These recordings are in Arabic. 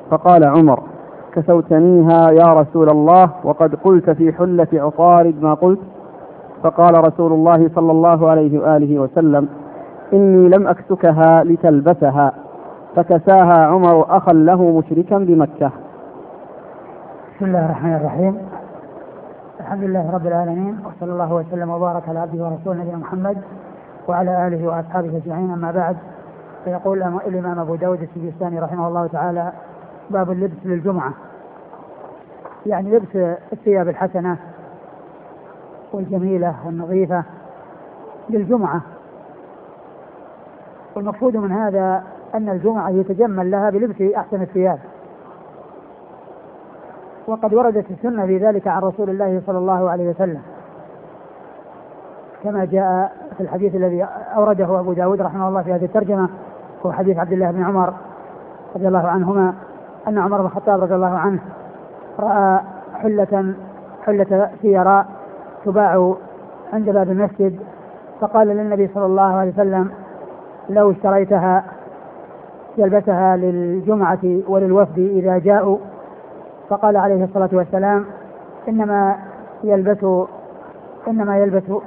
فقال عمر: كسوتنيها يا رسول الله وقد قلت في حلة عطارد ما قلت. فقال رسول الله صلى الله عليه وآله وسلم: إني لم أكسكها لتلبسها. فكساها عمر أخا له مشركا بمكة. بسم الله الرحمن الرحيم. الحمد لله رب العالمين، وصلى الله وسلم وبارك على عبده ورسوله نبينا محمد وعلى آله وأصحابه أجمعين، أما بعد. فيقول الإمام أبو داود السجستاني رحمه الله تعالى: باب اللبس للجمعة، يعني لبس الثياب الحسنة والجميلة والنظيفة للجمعة. والمقصود من هذا أن الجمعة يتجمل لها بلبس أحسن الثياب، وقد وردت السنة في ذلك عن رسول الله صلى الله عليه وسلم، كما جاء في الحديث الذي أورده أبو داود رحمه الله في هذه الترجمة، هو حديث عبد الله بن عمر رضي الله عنهما أن عمر بن الخطاب رضي الله عنه رأى حلة سيراء تباع عند باب المسجد، فقال للنبي صلى الله عليه وسلم: لو اشتريتها يلبسها للجمعة وللوفد إذا جاءوا. فقال عليه الصلاة والسلام: إنما يلبسها إنما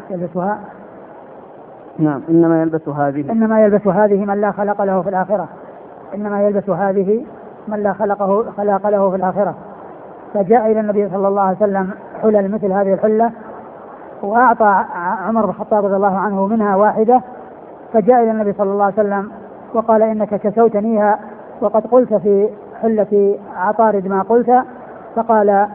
يلبس هذه من لا خلق له في الآخرة. إنما يلبس هذه من لا خلق له في الآخرة. فجاء إلى النبي صلى الله عليه وسلم حلل مثل هذه الحلة، وأعطى عمر بن الخطاب رضي الله عنه منها واحدة، فجاء إلى النبي صلى الله عليه وسلم وقال: إنك كسوتنيها وقد قلت في حلة عطارد ما قلت. فقال: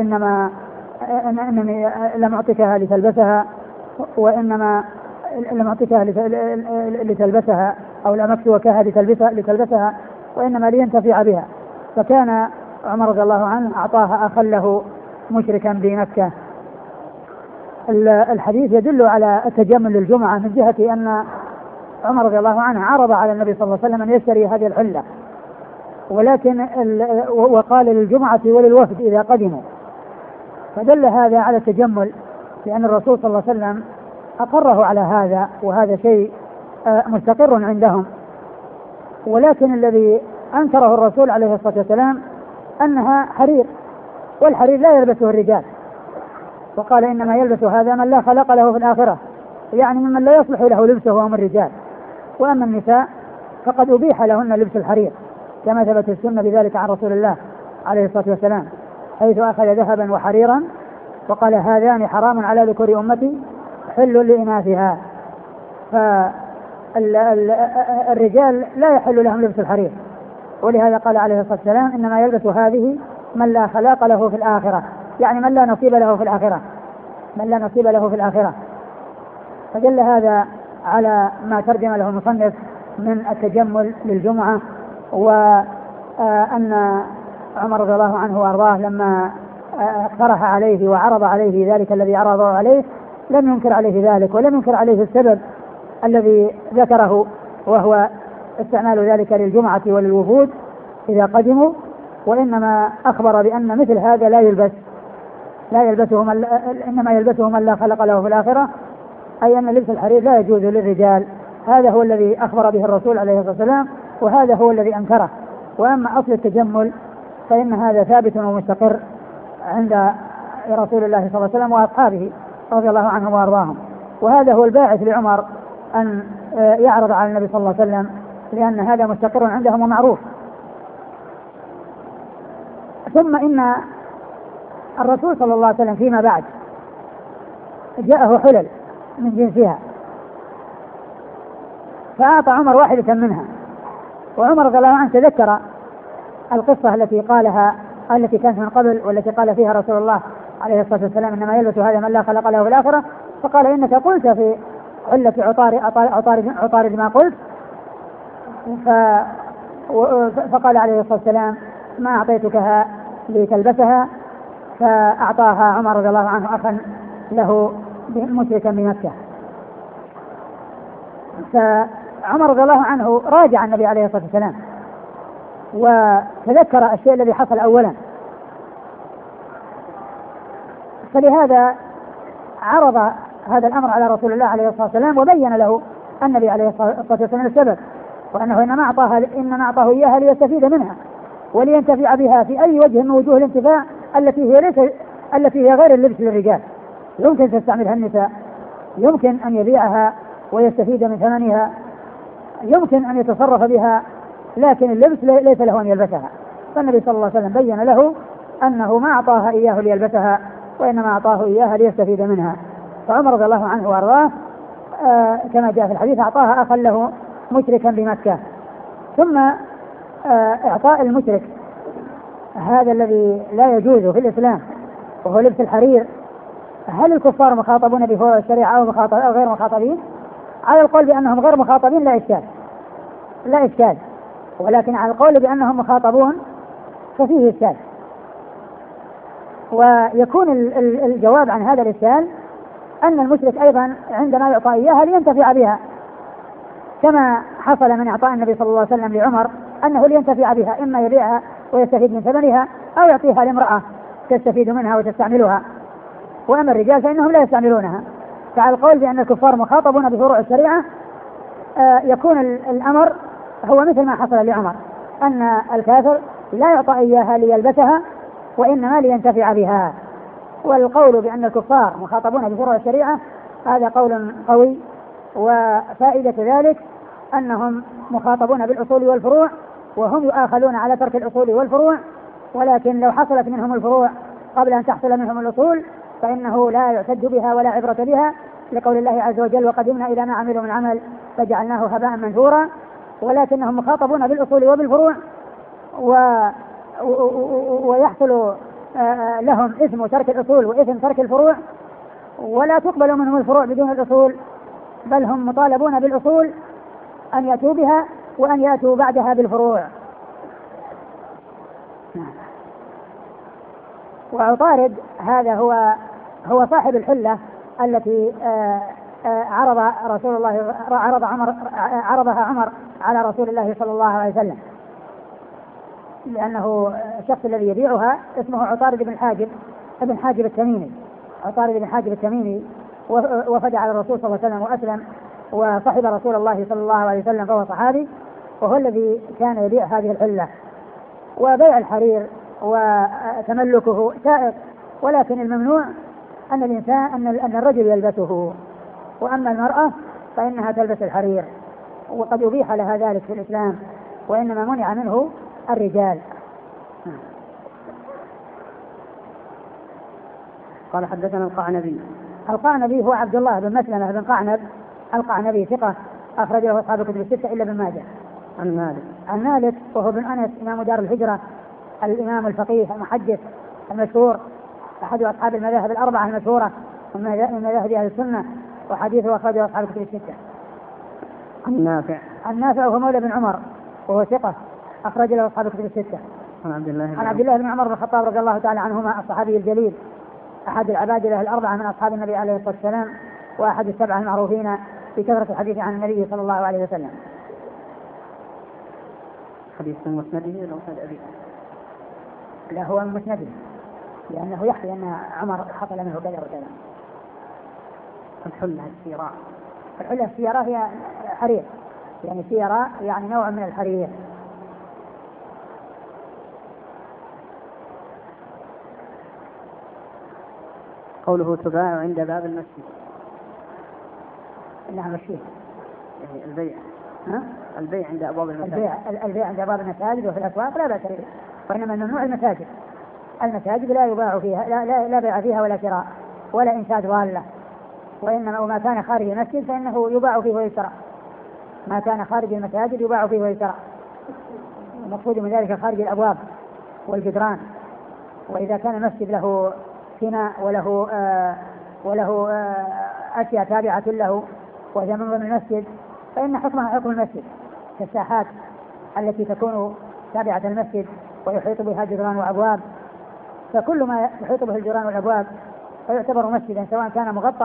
إنني لم أعطيكها لتلبسها، وإنما لم أعطيكها لتلبسها أو لم أكسوكها لتلبسها، وإنما لينتفع بها. فكان عمر رضي الله عنه أعطاها أخا له مشركا بمكة. الحديث يدل على التجمل للجمعة من جهة أن عمر رضي الله عنه عرض على النبي صلى الله عليه وسلم أن يشتري هذه الحلة، ولكن وقال للجمعة وللوفد إذا قدموا، فدل هذا على التجمل، لأن الرسول صلى الله عليه وسلم أقره على هذا، وهذا شيء مستقر عندهم. ولكن الذي أنكره الرسول عليه الصلاة والسلام أنها حرير، والحرير لا يلبسه الرجال، وقال: إنما يلبس هذا من لا خلق له في الآخرة، يعني ممن لا يصلح له لبسه وهم الرجال. وأما النساء فقد أبيح لهن لبس الحرير، كما ثبت السنة بذلك عن رسول الله عليه الصلاة والسلام، حيث أخذ ذهبا وحريرا وقال: هذان حرام على ذكور أمتي حل لإناثها. فالرجال لا يحل لهم لبس الحرير، ولهذا قال عليه الصلاة والسلام: إنما يلبس هذه من لا خلاق له في الآخرة، يعني من لا نصيب له في الآخرة. فدل هذا على ما ترجم له المصنف من التجمل للجمعة، وأن عمر رضي الله عنه وأرضاه لما اقترح عليه وعرض عليه ذلك الذي عرضه عليه لم ينكر عليه ذلك، ولم ينكر عليه السبب الذي ذكره، وهو استعمال ذلك للجمعة وللوفود إذا قدموا، وإنما أخبر بأن مثل هذا لا يلبسه إنما يلبسه من لا خلق له في الآخرة، أي أن لبس الحرير لا يجوز للرجال. هذا هو الذي أخبر به الرسول عليه الصلاة والسلام، وهذا هو الذي أنكره. وأما أصل التجمل فإن هذا ثابت ومستقر عند رسول الله صلى الله عليه وسلم وأصحابه رضي الله عنهم وأرضاهم، وهذا هو الباعث لعمر أن يعرض على النبي صلى الله عليه وسلم، لأن هذا مستقر عندهم ومعروف. ثم إن الرسول صلى الله عليه وسلم فيما بعد جاءه حلل من جنسها، فأعطى عمر واحدة منها، وعمر رضي الله عنه تذكر القصة التي كانت من قبل، والتي قال فيها رسول الله عليه الصلاة والسلام: إنما يلبس هذا من لا خلق له في الآخرة. فقال: إنك قلت في حلة عطارد ما قلت. فقال عليه الصلاة والسلام: ما أعطيتكها لتلبسها. فأعطاها عمر رضي الله عنه أخا له مشركا بمكة. فعمر رضي الله عنه راجع النبي عليه الصلاة والسلام وتذكر الشيء الذي حصل أولا، فلهذا عرض هذا الأمر على رسول الله عليه الصلاة والسلام، وبين له النبي عليه الصلاة والسلام السبب، وأنه إنما أعطاه إياها ليستفيد منها، ولينتفع بها في أي وجه من وجوه الانتفاع التي هي غير اللبس للرجال. يمكن تستعملها النساء، يمكن أن يبيعها ويستفيد من ثمنها، يمكن أن يتصرف بها، لكن اللبس ليس له أن يلبسها. فالنبي صلى الله عليه وسلم بين له أنه ما أعطاها إياه ليلبسها، وإنما أعطاه إياها ليستفيد منها. فعمر رضي الله عنه وأرضاه كما جاء في الحديث أعطاها أخا له مشركا بمكة. ثم إعطاء المشرك هذا الذي لا يجوز في الإسلام وهو لبس الحرير، هل الكفار مخاطبون بفروع الشريعة أو غير مخاطبين؟ على القول بأنهم غير مخاطبين لا إشكال، ولكن على القول بأنهم مخاطبون ففيه إشكال. ويكون الجواب عن هذا الإشكال أن المشرك أيضا عندما يعطى إياها لينتفع بها، كما حصل من إعطاء النبي صلى الله عليه وسلم لعمر أنه لينتفع بها، إما يبيعها ويستفيد من ثمنها أو يعطيها لامرأة تستفيد منها وتستعملها. وأما الرجال فإنهم لا يستعملونها. فعلى القول بأن الكفار مخاطبون بفروع الشريعة يكون الأمر هو مثل ما حصل لعمر، أن الكافر لا يعطى إياها ليلبسها وإنما لينتفع بها. والقول بأن الكفار مخاطبون بفروع الشريعة هذا قول قوي، وفائدة ذلك أنهم مخاطبون بالأصول والفروع، وهم يؤاخذون على ترك الأصول والفروع، ولكن لو حصلت منهم الفروع قبل أن تحصل منهم الأصول فإنه لا يعتد بها ولا عبرة بها، لقول الله عز وجل وقدمنا إلى ما عملوا من عمل فجعلناه هباء منثورا. ولكنهم مخاطبون بالأصول وبالفروع، ويحصل لهم إثم ترك الأصول وإثم ترك الفروع، ولا تقبل منهم الفروع بدون الأصول، بل هم مطالبون بالأصول أن يأتوا بها وأن يأتوا بعدها بالفروع. وعطارد هذا هو صاحب الحلة التي عرضها عمر على رسول الله صلى الله عليه وسلم، لأنه الشخص الذي يبيعها اسمه عطارد بن حاجب التميمي. عطارد بن حاجب التميمي وفد على الرسول صلى الله عليه وسلم وأسلم وصحب رسول الله صلى الله عليه وسلم، فهو صحابي، وهو الذي كان يبيع هذه الحلة. وبيع الحرير وتملكه سائق، ولكن الممنوع أن الرجل يلبسه، وأما المرأة فإنها تلبس الحرير، وقد أبيح لها ذلك في الإسلام، وإنما منع منه الرجال. قال حدثنا القعنبي هو عبد الله بن مسلمة بن قعنب القعنبي، ثقة أخرج له أصحاب الكتب الستة إلا ابن ماجه. عن مالك وهو بن أنس إمام دار الهجرة، الإمام الفقيه المحدث المشهور، أحد أصحاب المذاهب الأربعة المشهورة من مذاهب أهل السنة، وحديثه أخرجه أصحاب الكتب الستة. عن نافع وهو مولى بن عمر وهو ثقة أخرج له أصحاب الكتب الستة. عن عبد الله بن عمر بن الخطاب رضي الله تعالى عنهما، الصحابي الجليل، أحد العبادلة الأربعة من أصحاب النبي عليه الصلاة والسلام، وأحد السبعة المعروفين بكثرة الحديث عن النبي صلى الله عليه وسلم. حديث من مسنده ولا مسند أبي؟ لا، هو من مسنده، لأنه يحكي أن عمر حصل منه كذا وكذا. الحلة السيراء هي حرير، يعني سيراء يعني نوع من الحرير. قوله تباع عند باب المسجد. نعم، الشيء يعني البيع عند أبواب المساجد. البيع عند أبواب المساجد وفي الأسواق لا بأس به، وإنما ممنوع المساجد لا يباع فيها، لا بيع فيها ولا شراء ولا إنشاد ضالة، وإنما ما كان خارج المسجد فإنه يباع فيه ويشترى. ما كان خارج المساجد يباع فيه ويشترى، المقصود من ذلك خارج الأبواب والجدران. وإذا كان المسجد له فناء وله أشياء تابعة له وهي من ضمن المسجد فإن حكمها حكم المسجد، كالساحات التي تكون تابعة المسجد ويحيط بها جدران وأبواب، فكل ما يحيط به الجدران والأبواب فيعتبر مسجدا، سواء كان مغطى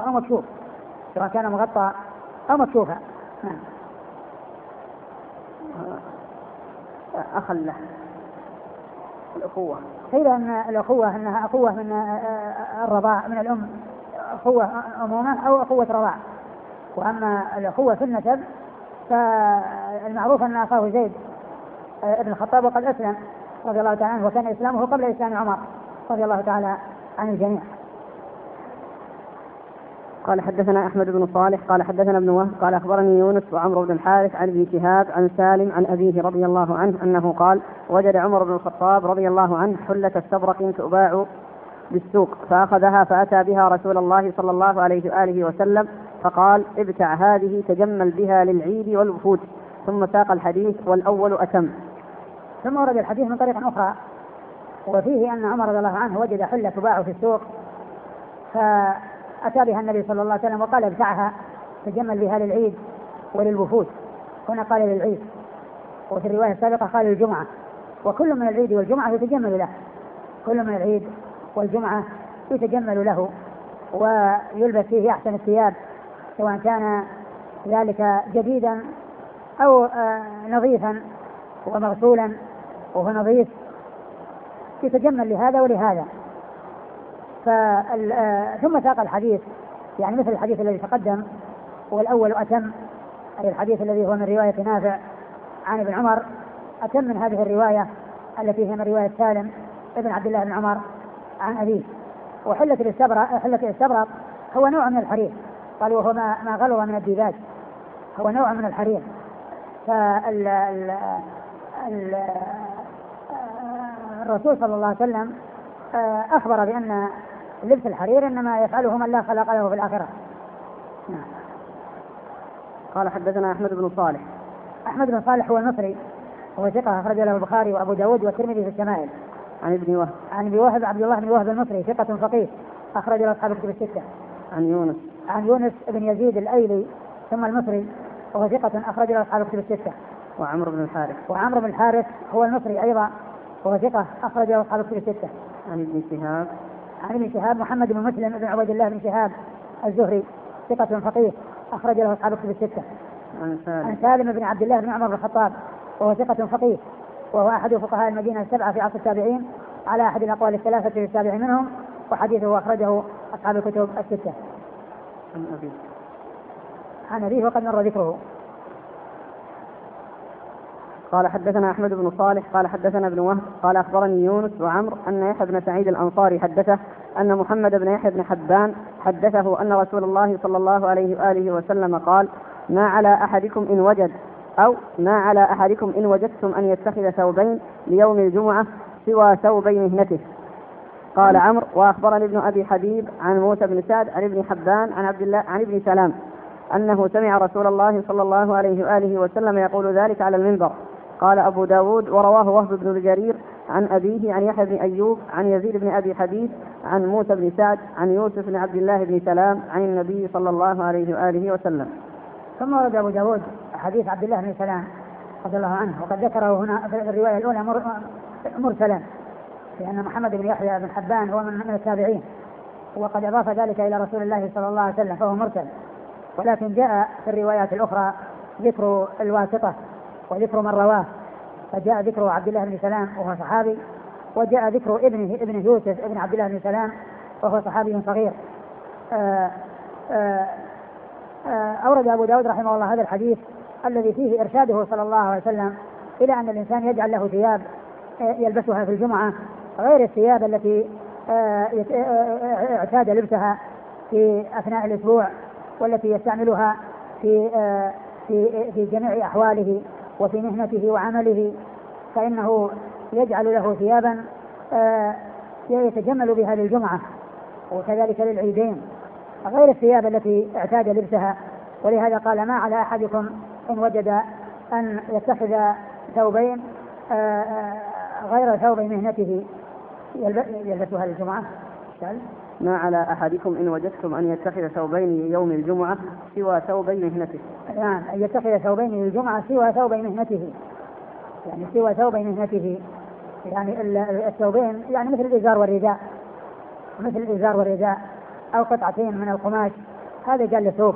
أو مكشوفا. أخله الأخوة، قيل أن الأخوة أنها أخوة من الرضاع من الأم، أخوة أمومة أو أخوة رضاع. وأما الأخوة في النسب فالمعروف أن أخاه زيد ابن الخطاب وقد أسلم، رضي الله تعالى عنه، وكان إسلامه قبل إسلام عمر رضي الله تعالى عن الجميع. قال حدثنا أحمد بن صالح قال حدثنا ابن وهب قال أخبرني يونس وعمرو بن الحارث عن ابن شهاب عن سالم عن أبيه رضي الله عنه أنه قال وجد عمر بن الخطاب رضي الله عنه حلة استبرق تباع بالسوق فأخذها فأتى بها رسول الله صلى الله عليه وآله وسلم فقال ابتع هذه تجمل بها للعيد والوفود، ثم ساق الحديث والأول أتم. ثم ورد الحديث من طريق أخرى وفيه أن عمر رضي الله عنه وجد حلة تباع في السوق فأتى بها النبي صلى الله عليه وسلم وقال ابتعها تجمل بها للعيد وللوفود. هنا قال للعيد، وفي الرواية السابقة قال للجمعة، وكل من العيد والجمعة يتجمل له، كل من العيد والجمعة يتجمل له ويلبس فيه أحسن الثياب، سواء كان ذلك جديدا أو نظيفا ومغسولا وهو نظيف، يتجمل لهذا ولهذا. ثم ساق الحديث يعني مثل الحديث الذي تقدم، والأول أتم، أي الحديث الذي هو من رواية نافع عن ابن عمر، أتم من هذه الرواية التي هي من رواية سالم ابن عبد الله بن عمر عن أبيه. وحلة الاستبرق هو نوع من الحرير، قالوا وهو ما غلظ من الديباج، هو نوع من الحرير. الرسول صلى الله عليه وسلم أخبر بأن لبس الحرير إنما يفعله من لا خلق له في الآخرة. قال حدثنا أحمد بن صالح. أحمد بن صالح هو المصري، هو ثقة أخرج له البخاري وأبو داود والترمذي في الشمائل. عن ابن وهب. عن ابن وهب عبد الله بن وهب المصري ثقة فقيه أخرج له أصحاب الكتب الستة. عن يونس بن يزيد الأيلي ثم المصري وهو ثقة أخرج له أصحاب الكتب الستة. وعمرو بن الحارث هو المصري أيضا وهو ثقة أخرج له أصحاب الكتب الستة. عن ابن شهاب محمد بن مسلم بن عبيد الله بن شهاب الزهري ثقة فقيه أخرج له أصحاب الكتب الستة. عن سالم بن عبد الله بن عمر بن الخطاب وهو ثقة فقيه وهو أحد فقهاء المدينة السبعة في عصر التابعين على أحد الأقوال الثلاثة في السابع منهم، وحديثه أخرجه أصحاب الكتب الستة. عن أبيه وقد مر ذكره. قال حدثنا أحمد بن صالح قال حدثنا ابن وهب قال أخبرني يونس وعمر أن يحيى بن سعيد الأنصاري حدثه أن محمد بن يحيى بن حبان حدثه أن رسول الله صلى الله عليه وآله وسلم قال ما على أحدكم إن وجد أو ما على أحدكم إن وجدتم أن يتخذ ثوبين ليوم الجمعة سوى ثوبي مهنته. قال عمرو وأخبرني ابن أبي حبيب عن موسى بن سعد عن ابن حبان عن عبد الله عن ابن سلام أنه سمع رسول الله صلى الله عليه وآله وسلم يقول ذلك على المنبر. قال أبو داود ورواه وهب بن جرير عن أبيه عن يحيى بن أيوب عن يزيد بن أبي حبيب عن موسى بن سعد عن يوسف بن عبد الله بن سلام عن النبي صلى الله عليه وآله وسلم. ثم ورد أبو داود حديث عبد الله بن سلام رضي الله عنه، وقد ذكره هنا في الرواية الأولى مرسلا، لأن محمد بن يحيى بن حبان هو من التابعين، وقد أضاف ذلك إلى رسول الله صلى الله عليه وسلم فهو مرسل. ولكن جاء في الروايات الأخرى ذكر الواسطة وذكر من رواه، فجاء ذكر عبد الله بن سلام وهو صحابي، وجاء ذكر ابنه يوسف ابن عبد الله بن سلام وهو صحابي صغير. أورد أبو داود رحمه الله هذا الحديث الذي فيه إرشاده صلى الله عليه وسلم إلى أن الإنسان يجعل له ثياب يلبسها في الجمعة غير الثياب التي اعتاد لبسها في أثناء الأسبوع والتي يستعملها في جميع أحواله وفي مهنته وعمله، فإنه يجعل له ثيابا يتجمل بها للجمعة وكذلك للعيدين غير الثياب التي اعتاد لبسها. ولهذا قال ما على أحدكم إن وجد أن يتخذ ثوبين غير ثوب مهنته يلبسها للجمعة. ما على أحدكم إن وجدتم أن يتخذ ثوبين يوم الجمعة سوى ثوبي مهنته. يعني أن يتخذ ثوبين للجمعة سوى ثوبي مهنته، يعني سوى ثوبي مهنته، يعني الثوبين يعني مثل الإزار والرداء أو قطعتين من القماش، هذا قال لثوب.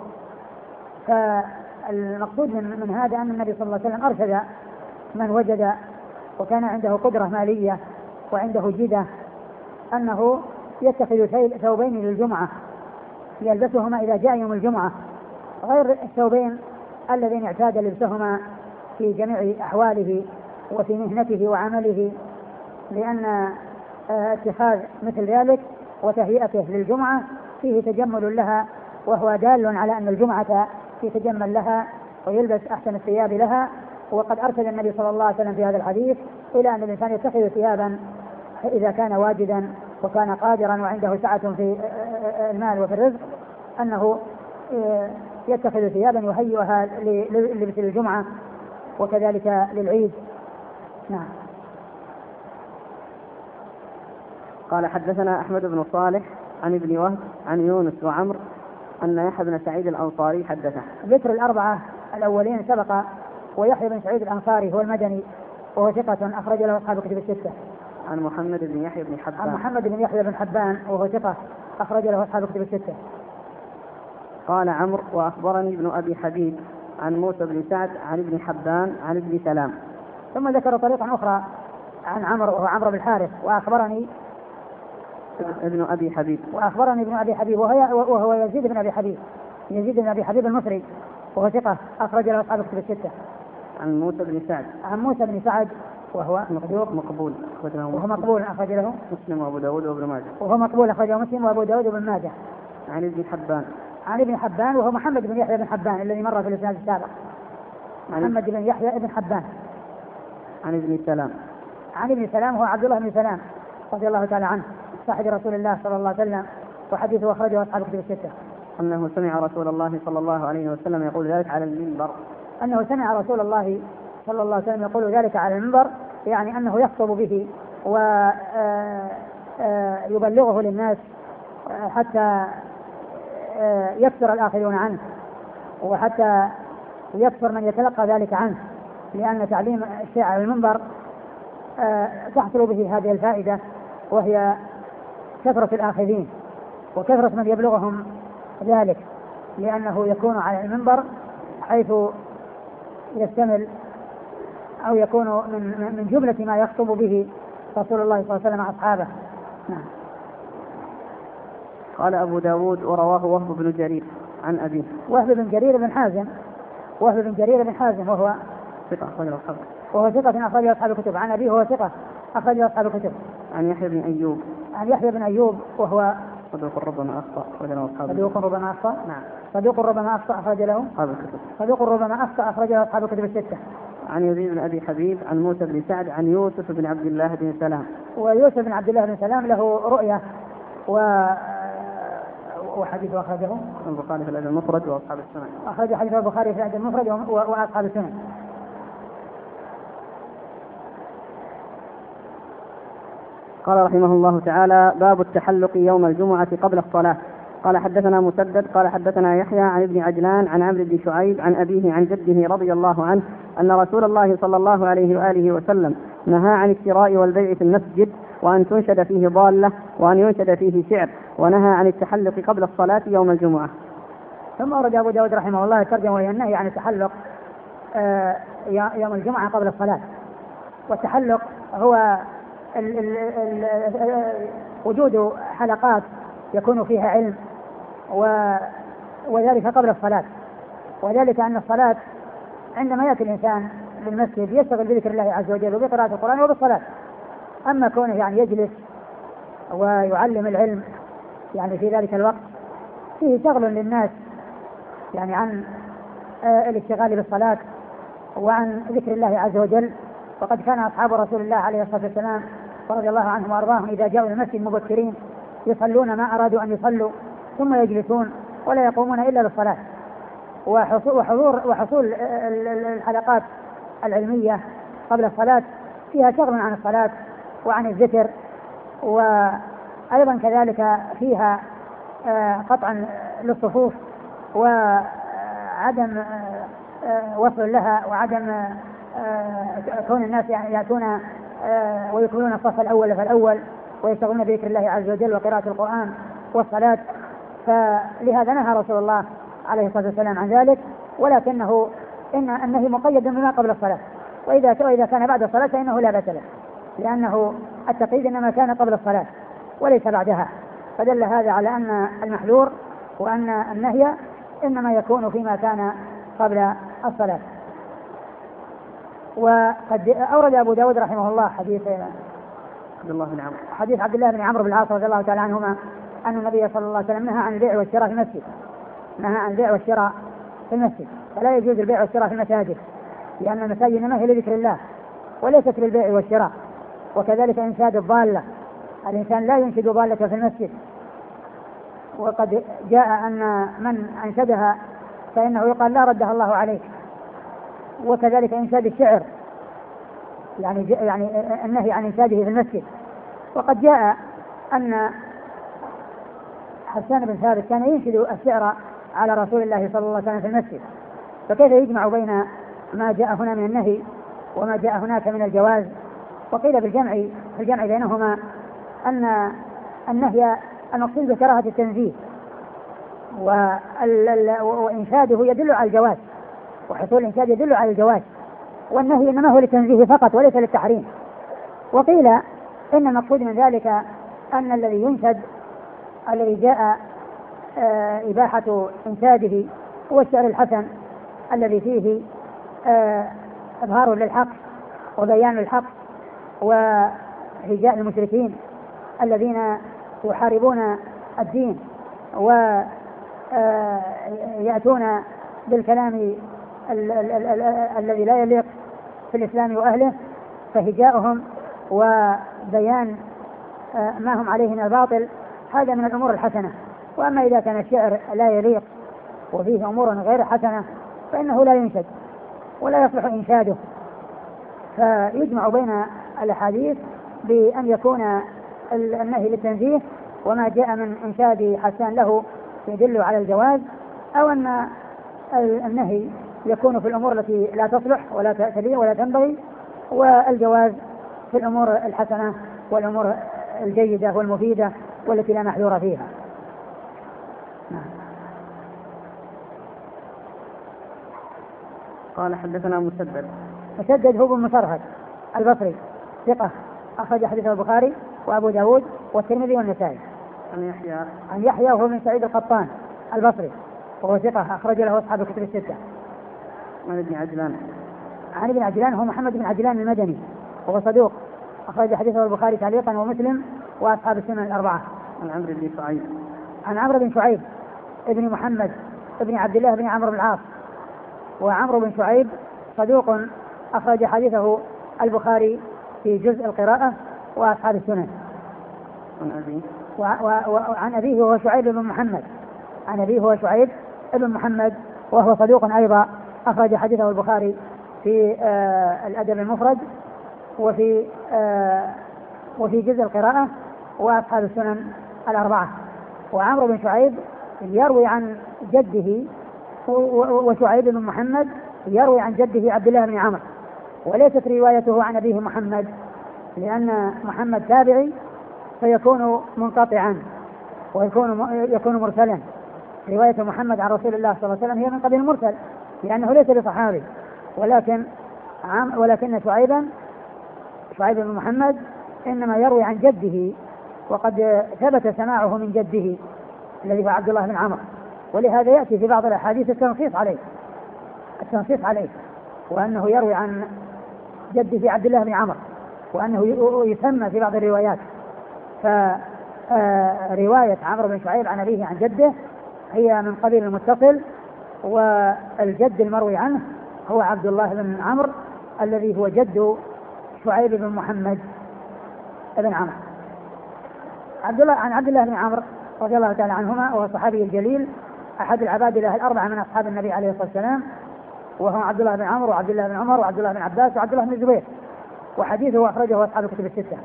فالمقصود من هذا أن النبي صلى الله عليه وسلم أرشد من وجد وكان عنده قدرة مالية وعنده جدة أنه يتخذ ثوبين للجمعة يلبسهما إذا جاء يوم الجمعة غير الثوبين الذين اعتاد لبسهما في جميع أحواله وفي مهنته وعمله، لأن اتخاذ مثل ذلك وتهيئته للجمعة فيه تجمل لها، وهو دال على أن الجمعة يتجمل لها ويلبس أحسن الثياب لها. وقد أرشد النبي صلى الله عليه وسلم في هذا الحديث إلى أن الإنسان يتخذ ثيابا إذا كان واجدا وكان قادرا وعنده سعة في المال وفي الرزق، أنه يتخذ ثيابا يهيئها للبس الجمعة وكذلك للعيد. نعم. قال حدثنا أحمد بن صالح عن ابن وهب عن يونس وعمر أن يحيى بن سعيد الأنصاري حدثه. ذكر الأربعة الأولين سبق، ويحيى بن سعيد الأنصاري هو المدني وهو ثقة أخرج له أصحاب الكتب الستة. عن محمد بن يحيى بن حبان. عن محمد بن يحيى بن حبان وهو ثقة أخرج له أصحاب الكتب الستة. قال عمرو وأخبرني ابن أبي حبيب عن موسى بن سعد عن ابن حبان عن ابن سلام. ثم ذكر طريقا أخرى عن عمرو وهو عمرو بن الحارث وأخبرني ابن أبي حبيب وهو يزيد بن أبي حبيب المصري وهو ثقة أخرج له أصحاب الكتب الستة. عن موسى بن سعد وهو مقبول أخرج له مسلم وأبو داود وابن ماجه. وهو مقبول أخرجه مسلم وأبو داود وابن ماجه. عن ابن حبان وهو محمد بن يحيى بن حبان الذي مر في الإسناد السابق. محمد بن يحيى بن حبان. عن ابن سلام هو عبد الله بن سلام رضي الله تعالى عنه صاحب رسول الله صلى الله عليه وسلم وحديثه أخرجه أصحاب الكتب الستة. أنه سمع رسول الله صلى الله عليه وسلم يقول ذلك على المنبر. أنه سمع رسول الله صلى الله عليه وسلم يقول ذلك على المنبر، يعني أنه يخطب به ويبلغه للناس حتى يكثر الآخرون عنه وحتى يكثر من يتلقى ذلك عنه، لأن تعليم الشيء على المنبر تحصل به هذه الفائدة، وهي كثرة الآخذين وكثرة من يبلغهم ذلك، لأنه يكون على المنبر حيث يشتمل أو يكون من جملة ما يخطب به رسول الله صلى الله عليه وسلم مع أصحابه. نعم. قال أبو داود ورواه وهب بن جرير عن أبيه. وهب بن جرير بن حازم وهو ثقة أخرج أصحاب الكتب. عن أبيه وهو ثقة أخرج أصحاب الكتب. عن يحيى بن أيوب وهو صدوق ربما أخطأ أخرج له أصحاب الكتب الستة. عن يزيد بن أبي حبيب عن موسى بن سعد عن يوسف بن عبد الله بن سلام. ويوسف بن عبد الله بن سلام له رؤية وحديثه أخرجه البخاري في الأدب المفرد وأصحاب السنن. أخرج حديث البخاري في الأدب المفرد وأصحاب السنن. قال رحمه الله تعالى: باب التحلق يوم الجمعة قبل الصلاة. قال حدثنا مسدد قال حدثنا يحيى عن ابن عجلان عن عمرو بن شعيب عن أبيه عن جده رضي الله عنه أن رسول الله صلى الله عليه وآله وسلم نهى عن الشراء والبيع في المسجد، وأن تنشد فيه ضالة، وأن ينشد فيه شعر، ونهى عن التحلق قبل الصلاة يوم الجمعة. ثم أورد أبو داود رحمه الله الترجمة وهي النهي عن التحلق يوم الجمعة قبل الصلاة. والتحلق هو وجود حلقات يكون فيها علم وذلك قبل الصلاة، وذلك أن الصلاة عندما يأتي الإنسان للمسجد يشتغل بذكر الله عز وجل وبقراءة القرآن وبالصلاة. أما كونه يعني يجلس ويعلم العلم يعني في ذلك الوقت فيه شغل للناس يعني عن الاشتغال بالصلاة وعن ذكر الله عز وجل. وقد كان أصحاب رسول الله عليه الصلاة والسلام رضي الله عنهم وأرضاهم إذا جاءوا المسجد مبكرين يصلون ما أرادوا أن يصلوا ثم يجلسون ولا يقومون إلا للصلاة. وحصول الحلقات العلمية قبل الصلاة فيها شغل عن الصلاة وعن الذكر، وأيضا كذلك فيها قطع للصفوف وعدم وصل لها، وعدم كون الناس يأتون ويكونون الصف الأول فالأول ويشتغلون بذكر الله عز وجل وقراءة القرآن والصلاة. فلهذا نهى رسول الله عليه الصلاة والسلام عن ذلك، ولكنه إن النهي مقيد بما قبل الصلاة، وإذا كان بعد الصلاة فإنه لا بأس له، لأنه التقييد إنما كان قبل الصلاة وليس بعدها. فدل هذا على أن المحذور وأن النهي إنما يكون فيما كان قبل الصلاة. وقد أورد أبو داود رحمه الله حديث عبد الله بن عمرو. حديث عبد الله بن عمرو بن العاص رضي الله تعالى عنهما أن النبي صلى الله عليه وسلم نهى عن البيع والشراء في المسجد، نهى عن البيع والشراء في المسجد، فلا يجوز البيع والشراء في المساجد، لأن المساجد إنما هي لذكر الله وليست للبيع والشراء. وكذلك إنشاد الضالة، الإنسان لا ينشد ضالة في المسجد، وقد جاء أن من أنشدها فإنه يقال لا ردها الله عليه. وكذلك إنشاد الشعر، يعني النهي عن إنشاده في المسجد. وقد جاء أن حسان بن ثابت كان ينشد الشعر على رسول الله صلى الله عليه وسلم في المسجد، فكيف يجمع بين ما جاء هنا من النهي وما جاء هناك من الجواز؟ وقيل بالجمع بينهما أن النهي المقصود بكراهة التنزيه، وإنشاده يدل على الجواز، وحصول الإنشاد يدل على الجواز، والنهي إنما هو للتنزيه فقط وليس للتحريم. وقيل إن المقصود من ذلك أن الذي ينشد الذي جاء إباحة إنشاده هو الشعر الحسن الذي فيه إظهار للحق وبيان للحق وهجاء المشركين الذين يحاربون الدين ويأتون بالكلام الذي لا يليق في الإسلام وأهله، فهجاؤهم وبيان ما هم عليه من الباطل هذا من الأمور الحسنة. وأما إذا كان الشعر لا يليق وفيه أمور غير حسنة فإنه لا ينشد ولا يصلح إنشاده. فيجمع بين الأحاديث بأن يكون النهي للتنزيه، وما جاء من إنشاد حسان له يدل على الجواز، أو أن النهي يكون في الأمور التي لا تصلح ولا تليق ولا تنبغي، والجواز في الأمور الحسنة والأمور الجيدة والمفيدة والتي لا محذور فيها. قال حدثنا مسدد هو بن مسرهد البصري ثقة أخرج حديثه البخاري وأبو داود والترمذي والنسائي. عن يحيى وهو بن سعيد القطان البصري وهو ثقة أخرج له أصحاب الكتب الستة. عن ابن عجلان هو محمد بن عجلان المدني وهو صدوق أخرج حديثه البخاري تعليقا ومسلم وأصحاب السنن الأربعة. عن عمرو بن شعيب ابن محمد ابن عبد الله بن عمرو بن العاص، وعمرو بن شعيب صدوق أخرج حديثه البخاري في جزء القراءة وأصحاب السنن. وعن أبيه هو شعيب بن محمد، عن أبيه هو شعيب بن محمد وهو صدوق أيضا أخرج حديثه البخاري في الأدب المفرد وفي جزء القراءة وأصحاب السنن الأربعة. وعمرو بن شعيب يروي عن جده، وشعيب بن محمد يروي عن جده عبد الله بن عمرو، وليست روايته عن أبيه محمد، لأن محمد تابعي فيكون منقطعا ويكون مرسلا. رواية محمد عن رسول الله صلى الله عليه وسلم هي من قبيل المرسل لأنه ليس بصحابي، ولكن شعيب بن محمد إنما يروي عن جده، وقد ثبت سماعه من جده الذي هو عبد الله بن عمرو، ولهذا يأتي في بعض الأحاديث التنصيص عليه وأنه يروي عن جده عبد الله بن عمرو، وأنه يسمى في بعض الروايات. فرواية عمرو بن شعيب عن أبيه عن جده هي من قبيل المتصل، والجد المروي عنه هو عبد الله بن عمرو الذي هو جد شعيب بن محمد بن عمرو. عن عبد الله بن عمرو رضي الله تعالى عنهما، وهو الصحابي الجليل أحد العباد الله الأربعة من أصحاب النبي عليه الصلاة والسلام، وهو عبد الله بن عمرو وعبد الله بن عمر وعبد الله بن عباس وعبد الله بن الزبير، وحديثه أخرجه أصحاب الكتب الستة.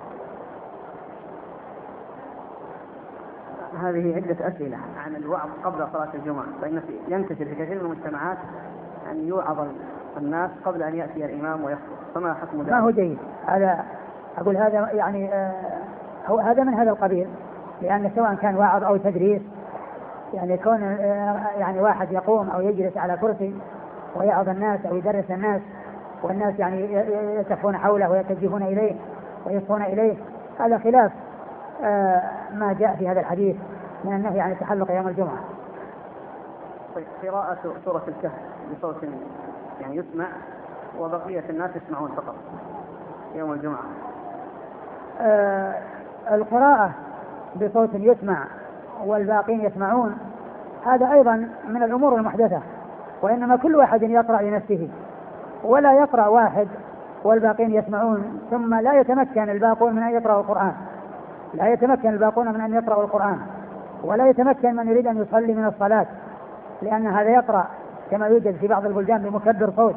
هذه عدة أسئلة عن الوعظ قبل صلاة الجمعة، فإن ينتشر في كثير من المجتمعات أن يوعظ الناس قبل أن يأتي الإمام ويخطب، فما حكم ذلك؟ ما هو جيد هذا، أقول هذا يعني هذا من هذا القبيل، لأن سواء كان واعظ أو تدريس، يعني يكون يعني واحد يقوم أو يجلس على كرسي ويعظ الناس أو يدرس الناس، والناس يعني يتفون حوله ويتجهون إليه ويصغون إليه، هذا خلاف ما جاء في هذا الحديث من النهي عن التحلق يوم الجمعة. طيب، قراءة سورة الكهف بصوت يعني يسمع وبقية الناس يسمعون فقط يوم الجمعة، القراءة بصوت يسمع والباقين يسمعون هذا أيضا من الأمور المحدثة، وإنما كل واحد يقرأ لنفسه، ولا يقرأ واحد والباقين يسمعون ثم لا يتمكن الباقون من أن يقرأوا القرآن، لا يتمكن الباقون من أن يقرأوا القرآن، ولا يتمكن من يريد أن يصلي من الصلاة، لأن هذا يقرأ كما يوجد في بعض البلدان بمكبر صوت،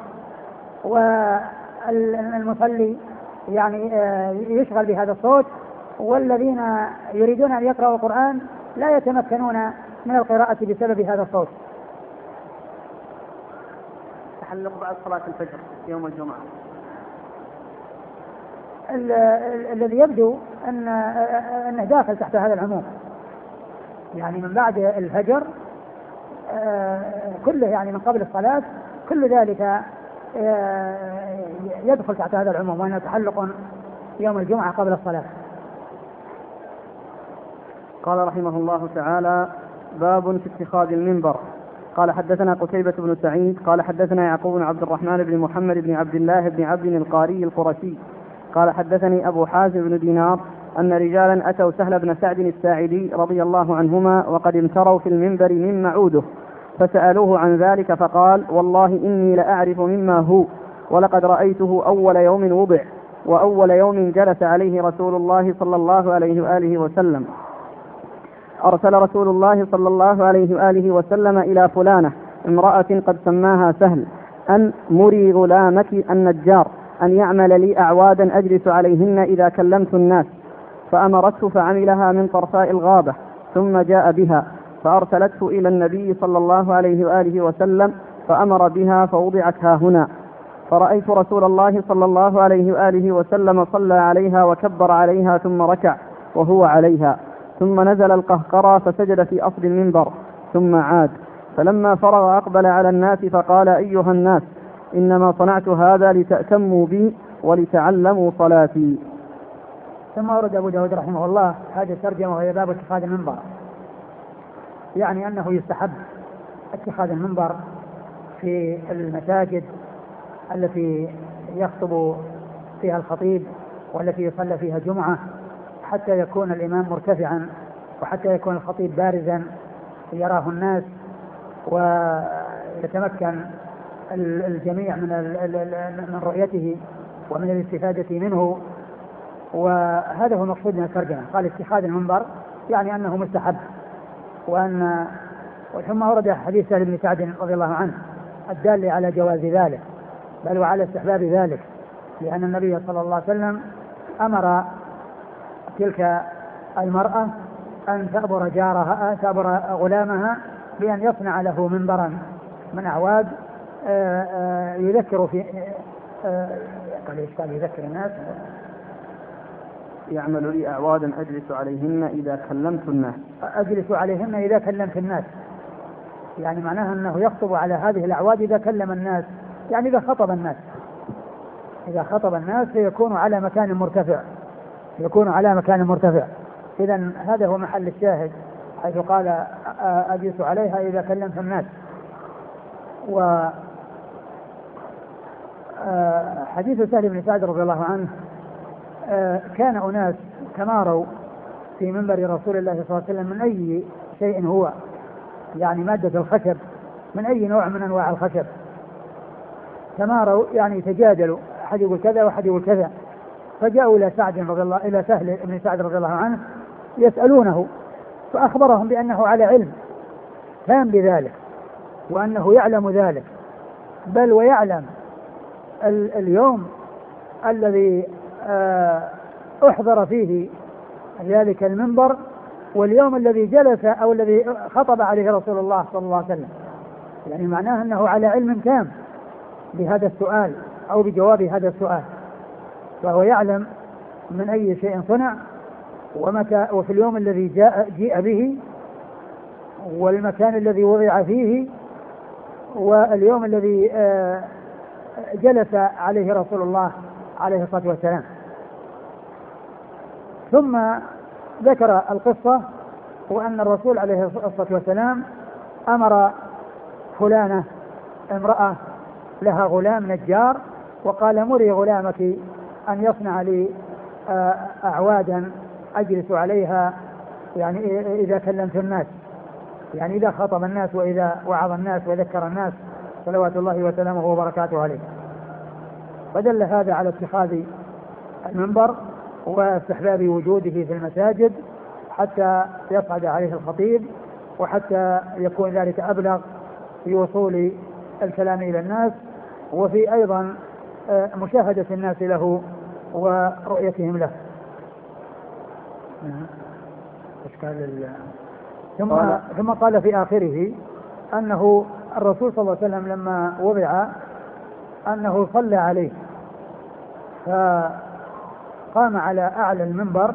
والمصلي يعني يشغل بهذا الصوت، والذين يريدون أن يقرأوا القرآن لا يتمكنون من القراءة بسبب هذا الصوت. تحلق بعد صلاة الفجر يوم الجمعة. الذي يبدو أنه داخل تحت هذا العموم، يعني من بعد الفجر كله، يعني من قبل الصلاة كل ذلك يدخل تحت هذا العموم، وأنه تحلق يوم الجمعة قبل الصلاة. قال رحمه الله تعالى: باب في اتخاذ المنبر. قال حدثنا قتيبة بن سعيد قال حدثنا يعقوب بن عبد الرحمن بن محمد بن عبد الله بن عبد القاري القرشي قال حدثني أبو حازم بن دينار أن رجالا أتوا سهل بن سعد الساعدي رضي الله عنهما وقد امتروا في المنبر من معوده، فسألوه عن ذلك فقال: والله إني لأعرف مما هو، ولقد رأيته أول يوم وضع، وأول يوم جلس عليه رسول الله صلى الله عليه وآله وسلم. أرسل رسول الله صلى الله عليه وآله وسلم إلى فلانة امرأة قد سماها سهل أن مري غلامك النجار أن يعمل لي أعوادا أجلس عليهن إذا كلمت الناس، فأمرته فعملها من طرفاء الغابة، ثم جاء بها فأرسلته إلى النبي صلى الله عليه وآله وسلم فأمر بها فوضعت ها هنا، فرأيت رسول الله صلى الله عليه وآله وسلم صلى عليها وكبر عليها ثم ركع وهو عليها، ثم نزل القهقرى فسجد في أصل المنبر ثم عاد، فلما فرغ أقبل على الناس فقال: أيها الناس، إنما صنعت هذا لتأتموا بي ولتعلموا صلاتي. ثم ورد أبو داود رحمه الله هذه الترجمة وهي باب اتخاذ المنبر، يعني أنه يستحب اتخاذ المنبر في المساجد التي يخطب فيها الخطيب والتي يصلى فيها جمعة، حتى يكون الإمام مرتفعا وحتى يكون الخطيب بارزا يراه الناس ويتمكن الجميع من رؤيته ومن الاستفادة منه. وهذا هو المقصود من الترجمة. قال اتخاذ المنبر يعني أنه مستحب، ثم ورد حديث سهل بن سعد رضي الله عنه الدال على جواز ذلك بل وعلى استحباب ذلك، لأن النبي صلى الله عليه وسلم أمر تلك المرأة أن تأمر غلامها بأن يصنع له منبرا من أعواد يذكر في قال يذكر الناس، يعمل لي أعوادا أجلس عليهن إذا كلمت الناس. أجلس عليهن إذا كلمت الناس، يعني معناها أنه يخطب على هذه الأعواد إذا كلم الناس، يعني إذا خطب الناس فيكون على مكان مرتفع، إذن هذا هو محل الشاهد حيث قال أجلس عليها إذا كلمت الناس. وحديث سهل بن سعد رضي الله عنه كان أناس تماروا في منبر رسول الله صلى الله عليه وسلم من أي شيء هو، يعني مادة الخشب، من أي نوع من أنواع الخشب تماروا، يعني تجادلوا، أحد يقول كذا وأحد يقول كذا، فجاءوا إلى سهل بن سعد رضي الله عنه يسألونه، فأخبرهم بأنه على علم تام بذلك وأنه يعلم ذلك، بل ويعلم اليوم الذي أحضر فيه ذلك المنبر واليوم الذي جلس أو الذي خطب عليه رسول الله صلى الله عليه وسلم، يعني معناه أنه على علم تام بهذا السؤال أو بجواب هذا السؤال، فهو يعلم من أي شيء صنع ومتى وفي اليوم الذي جيء به والمكان الذي وضع فيه واليوم الذي جلس عليه رسول الله عليه الصلاة والسلام. ثم ذكر القصة وأن الرسول عليه الصلاة والسلام أمر فلانة امرأة لها غلام نجار وقال: مري غلامك أن يصنع لي أعوادا أجلس عليها يعني إذا كلمت الناس، يعني إذا خاطب الناس وإذا وعظ الناس وذكر الناس صلوات الله وسلامه وبركاته عليه. فدل هذا على اتخاذ المنبر واستحباب وجوده في المساجد حتى يصعد عليه الخطيب، وحتى يكون ذلك أبلغ في وصول الكلام إلى الناس، وفي أيضا مشاهدة الناس له ورؤيتهم له. ثم قال في آخره أنه الرسول صلى الله عليه وسلم لما وضع أنه صلى عليه، فقام على أعلى المنبر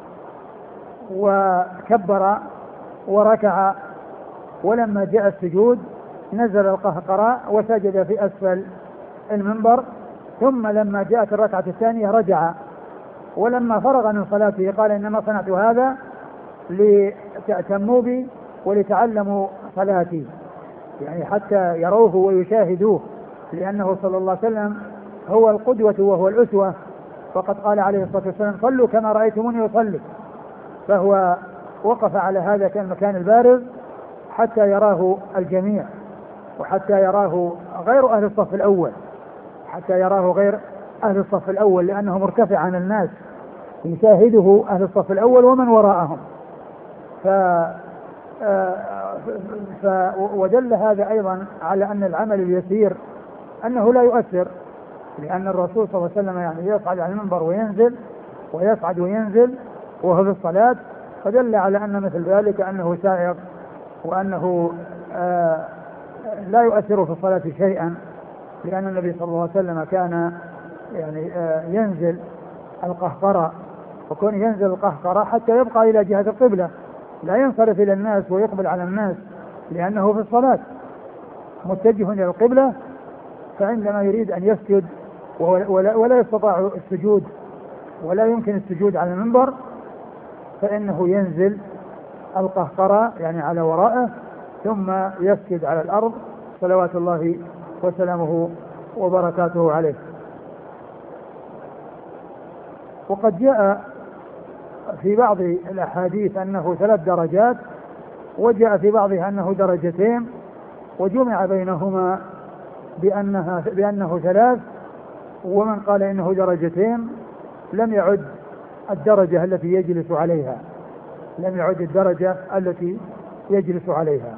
وكبر وركع، ولما جاء السجود نزل القهقراء وسجد في أسفل المنبر، ثم لما جاءت الركعة الثانية رجع، ولما فرغ من صلاته قال إنما صنعت هذا لتأتموا بي ولتعلموا صلاتي، يعني حتى يروه ويشاهدوه، لأنه صلى الله عليه وسلم هو القدوة وهو الأسوة، وقد قال عليه الصلاة والسلام صلوا كما رأيتموني أصلي. فهو وقف على هذا المكان البارز حتى يراه الجميع، وحتى يراه غير أهل الصف الأول، حتى يراه غير أهل الصف الأول، لأنه مرتفع عن الناس يشاهده أهل الصف الأول ومن وراءهم. ودل هذا أيضا على أن العمل اليسير أنه لا يؤثر، لأن الرسول صلى الله عليه وسلم يعني يصعد على المنبر وينزل ويصعد وينزل وهو في الصلاة، فدل على أن مثل ذلك أنه سائر، وأنه لا يؤثر في الصلاة شيئا، لأن النبي صلى الله عليه وسلم كان يعني ينزل القهقرة، وكون ينزل القهقرة حتى يبقى إلى جهة القبلة، لا ينصرف إلى الناس ويقبل على الناس، لأنه في الصلاة متجه إلى القبلة. فعندما يريد أن يسجد ولا يستطاع السجود ولا يمكن السجود على المنبر، فإنه ينزل القهقرة يعني على ورائه، ثم يسجد على الأرض صلوات الله وسلامه وبركاته عليه. وقد جاء في بعض الأحاديث أنه 3 درجات، وجاء في بعضها أنه 2 درجات، وجمع بينهما بأنه 3، ومن قال إنه 2 درجات لم يعد الدرجة التي يجلس عليها، لم يعد الدرجة التي يجلس عليها.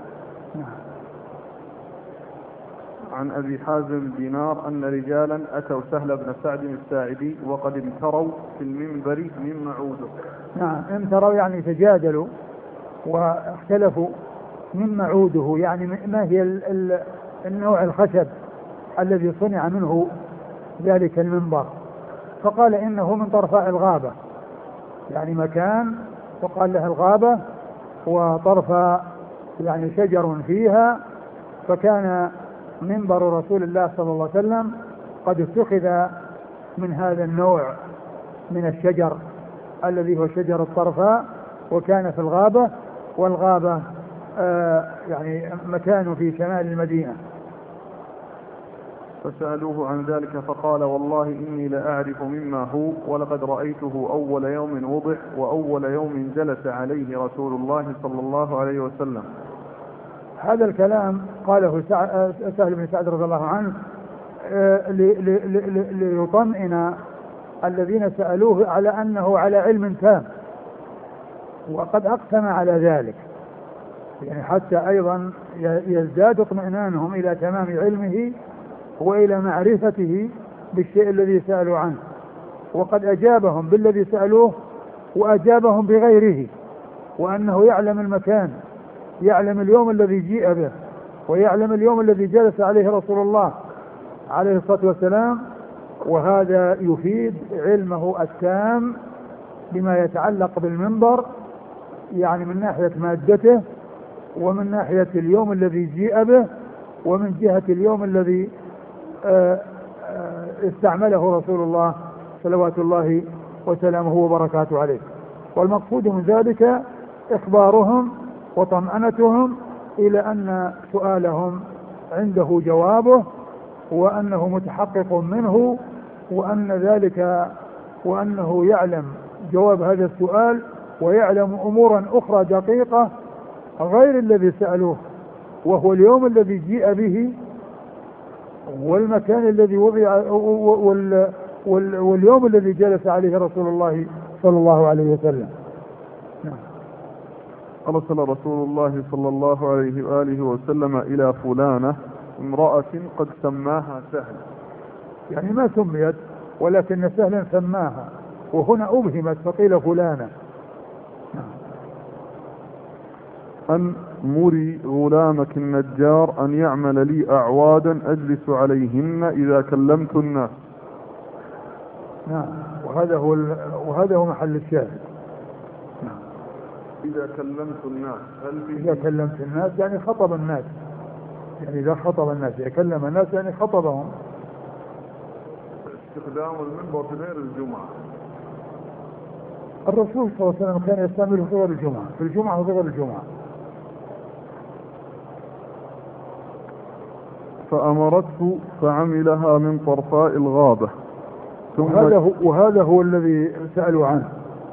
عن أبي حازم دينار أن رجالا أتوا سهل بن سعد الساعدي وقد امتروا في المنبر مما عودوا. نعم، امتروا يعني تجادلوا واختلفوا مما عوده، يعني ما هي النوع الخشب الذي صنع منه ذلك المنبر، فقال إنه من طرفاء الغابة، يعني مكان وقال له الغابة وطرف يعني شجر فيها، فكان منبر رسول الله صلى الله عليه وسلم قد اتخذ من هذا النوع من الشجر الذي هو شجر الطرفاء، وكان في الغابة، والغابة يعني مكان في شمال المدينة. فسألوه عن ذلك فقال والله إني لأعرف مما هو، ولقد رأيته أول يوم وضع وأول يوم جلس عليه رسول الله صلى الله عليه وسلم. هذا الكلام قاله سهل بن سعد رضي الله عنه ليطمئن الذين سألوه على أنه على علم تام، وقد أقسم على ذلك، يعني حتى أيضا يزداد اطمئنانهم إلى تمام علمه وإلى معرفته بالشيء الذي سألوا عنه، وقد أجابهم بالذي سألوه وأجابهم بغيره، وأنه يعلم المكان، يعلم اليوم الذي جيء به، ويعلم اليوم الذي جلس عليه رسول الله عليه الصلاة والسلام، وهذا يفيد علمه التام بما يتعلق بالمنبر، يعني من ناحية مادته، ومن ناحية اليوم الذي جيء به، ومن جهة اليوم الذي استعمله رسول الله صلوات الله وسلامه وبركاته عليه. والمقصود من ذلك إخبارهم وطمأنتهم إلى أن سؤالهم عنده جوابه، وأنه متحقق منه، وأن ذلك وأنه يعلم جواب هذا السؤال ويعلم أمورا أخرى دقيقة غير الذي سألوه، وهو اليوم الذي جيء به والمكان الذي وضع واليوم الذي جلس عليه رسول الله صلى الله عليه وسلم. أرسل رسول الله صلى الله عليه وآله وسلم إلى فلانة امرأة قد سماها سهل، يعني ما سميت ولكن سهلا سماها، وهنا أبهمت فقيل فلانة. أن مري غلامك النجار أن يعمل لي أعوادا أجلس عليهن إذا كلمت الناس. نعم، وهذا هو محل الشاهد. إذا كلمت الناس، إذا كلمت الناس يعني خطب الناس، يعني إذا خطب الناس، إذا كلم الناس يعني خطبهم. استخدام المنبر في غير الجمعة. الرسول صلى الله عليه وسلم كان يستعمله في غير الجمعة، في الجمعة وفي غير الجمعة. فأمرته فعملها من طرفاء الغابة. وهذا هو الذي سألوا عنه.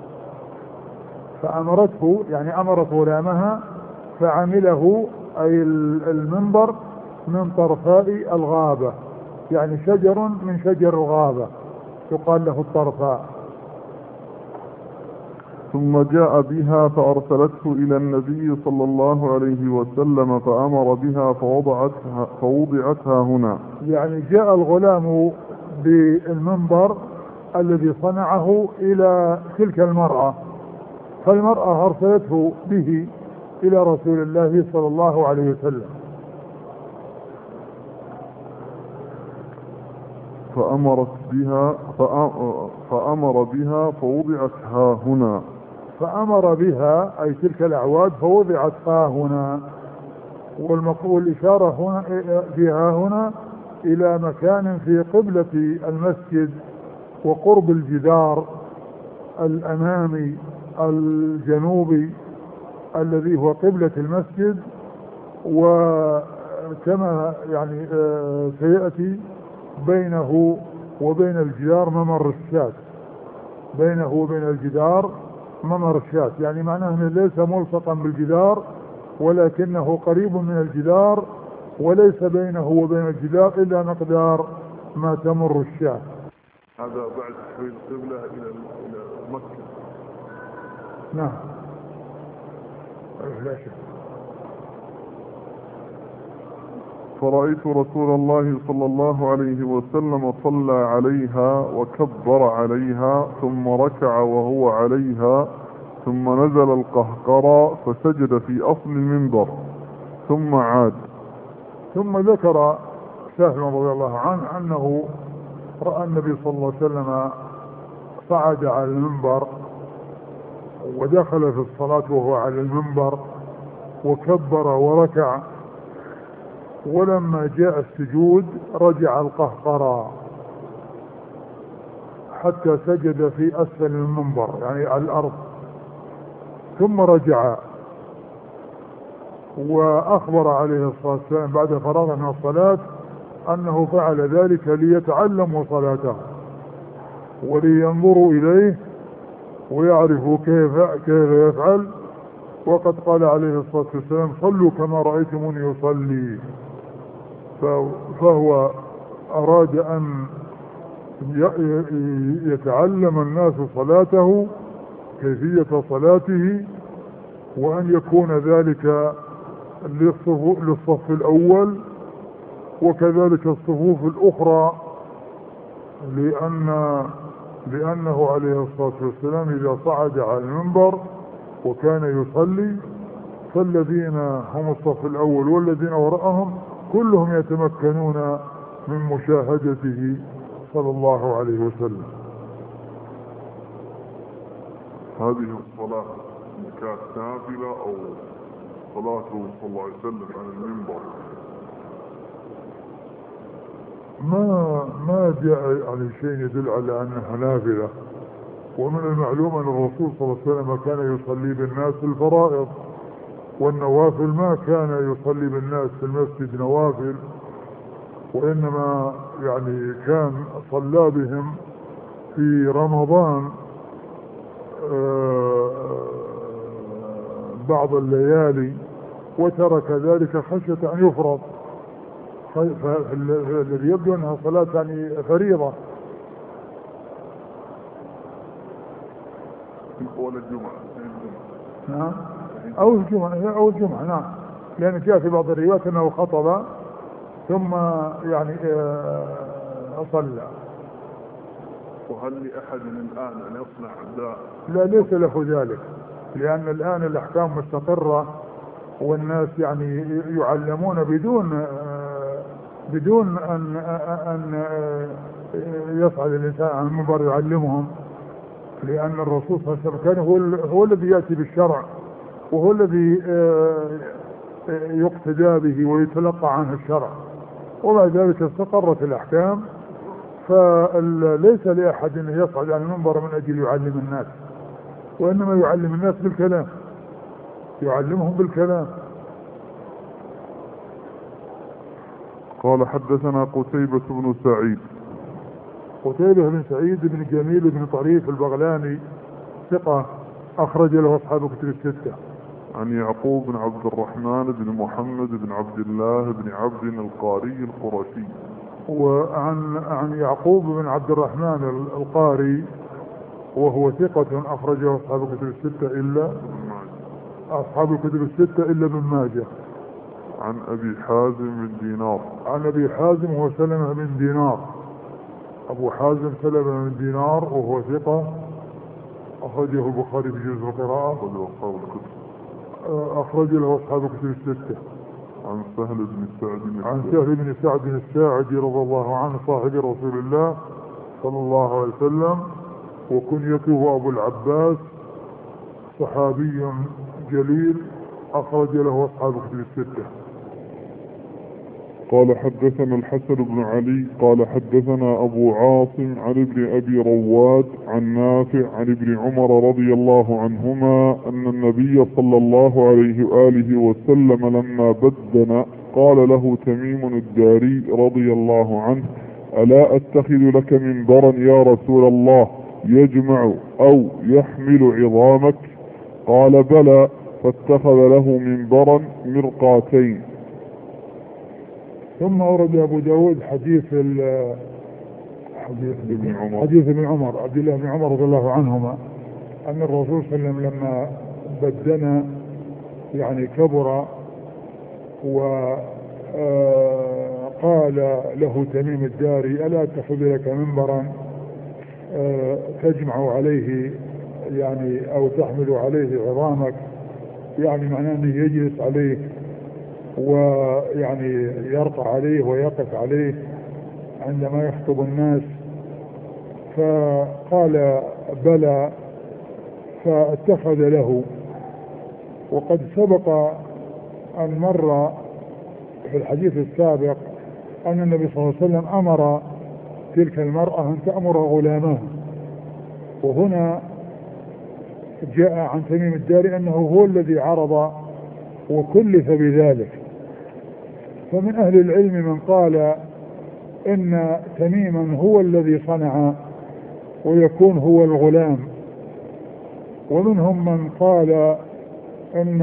فأمرته يعني أمرت غلامها فعمله أي المنبر من طرفاء الغابة، يعني شجر من شجر الغابة يقال له الطرفاء. ثم جاء بها فأرسلته إلى النبي صلى الله عليه وسلم فأمر بها فوضعتها هنا. يعني جاء الغلام بالمنبر الذي صنعه إلى تلك المرأة، فالمرأة أرسلته به إلى رسول الله صلى الله عليه وسلم. فأمر بها فوضعتها هنا. فأمر بها أي تلك الأعواد فوضعتها هنا، والإشارة هنا فيها هنا إلى مكان في قبلة المسجد وقرب الجدار الأمامي الجنوبي الذي هو قبلة المسجد. وكما يعني سيأتي بينه وبين الجدار ممر الشاة، بينه وبين الجدار ممر الشاة، يعني معناه أنه ليس ملصقا بالجدار ولكنه قريب من الجدار، وليس بينه وبين الجدار إلا مقدار ما تمر الشاة. هذا بعد تحويل القبلة إلى مكة. نعم لا شك. فرأيت رسول الله صلى الله عليه وسلم صلى عليها وكبر عليها ثم ركع وهو عليها ثم نزل القهقرى فسجد في أصل المنبر ثم عاد. ثم ذكر سهل رضي الله عنه أنه رأى النبي صلى الله عليه وسلم صعد على المنبر ودخل في الصلاة وهو على المنبر وكبر وركع، ولما جاء السجود رجع القهقرى حتى سجد في أسفل المنبر يعني على الأرض، ثم رجع. وأخبر عليه الصلاة والسلام بعد فراغ من الصلاة أنه فعل ذلك ليتعلموا صلاته ولينظروا إليه ويعرفوا كيف يفعل. وقد قال عليه الصلاة والسلام صلوا كما رأيتموني يصلي. فهو أراد أن يتعلم الناس صلاته كيفية صلاته، وأن يكون ذلك للصف الأول وكذلك الصفوف الأخرى، لأنه عليه الصلاة والسلام إذا صعد على المنبر وكان يصلي فالذين هم الصف الأول والذين وراءهم كلهم يتمكنون من مشاهدته صلى الله عليه وسلم. هذه الصلاة كانت نافلة أو صلاته صلى الله عليه وسلم على المنبر؟ ما جاء يعني شيء يدل على أنها نافلة. ومن المعلوم أن الرسول صلى الله عليه وسلم كان يصلي بالناس الفرائض، والنوافل ما كان يصلي بالناس في المسجد نوافل، وإنما يعني كان صلى بهم في رمضان بعض الليالي وترك ذلك خشية أن يفرض، فالذي يبدو أنها صلاة يعني فريضة. ولا الجمعة؟ نعم، أو الجمعة نعم، لأن جاء في بعض الروايات أنه خطب ثم يعني صلى. وهل لأحد الآن أن يصنع ذا؟ لا، ليس له ذلك، لأن الآن الأحكام مستقرة والناس يعني يعلمون بدون أن يصعد الإنسان عن المنبر يعلمهم، لأن الرسول صلى الله عليه وسلم كان هو الذي يأتي بالشرع، وهو الذي يقتدى به ويتلقى عنه الشرع، ومع ذلك استقرت الأحكام، فليس لأحد أن يصعد عن المنبر من أجل يعلم الناس، وإنما يعلم الناس بالكلام، يعلمهم بالكلام. قال حدثنا قتيبة بن سعيد. قتيبة بن سعيد بن جميل بن طريف البغلاني ثقة أخرج له أصحاب كتب الستة. عن يعقوب بن عبد الرحمن بن محمد بن عبد الله بن عبد القاري القرشي. وعن يعقوب بن عبد الرحمن القاري وهو ثقة أخرجه أصحاب الكتب الستة إلا ابن ماجه. عن أبي حازم بن دينار. عن أبي حازم هو سلمة بن دينار، أبو حازم سلمة بن دينار وهو ثقة أخرجه البخاري في جزء القراءة، أخرج له أصحاب الكتب الستة. عن سهل بن سعد الساعدي رضي الله عنه صاحب رسول الله صلى الله عليه وسلم، وكنيته أبو العباس، صحابي جليل أخرج له أصحاب الكتب الستة. قال حدثنا الحسن بن علي قال حدثنا أبو عاصم عن ابن أبي رواد عن نافع عن ابن عمر رضي الله عنهما أن النبي صلى الله عليه وآله وسلم لما بدن قال له تميم الداري رضي الله عنه: ألا أتخذ لك منبرا يا رسول الله يجمع أو يحمل عظامك؟ قال: بلى. فاتخذ له منبرا مرقاتين. ثم أورد أبو داود حديث ابن عمر عبد الله بن عمر رضي الله عنهما أن الرسول صلى الله عليه وسلم لما بدنا يعني كبر، وقال له تميم الداري: ألا تأخذ لك منبرا تجمع عليه يعني أو تحمل عليه عظامك، يعني معناه أنه يجلس عليه ويعني يرقى عليه ويقف عليه عندما يخطب الناس. فقال: بلى. فاتخذ له. وقد سبق أن مر في الحديث السابق أن النبي صلى الله عليه وسلم أمر تلك المرأة أن تأمر غلامها، وهنا جاء عن تميم الداري أنه هو الذي عرض وكلف بذلك. فمن أهل العلم من قال إن تميما هو الذي صنع ويكون هو الغلام، ومنهم من قال إن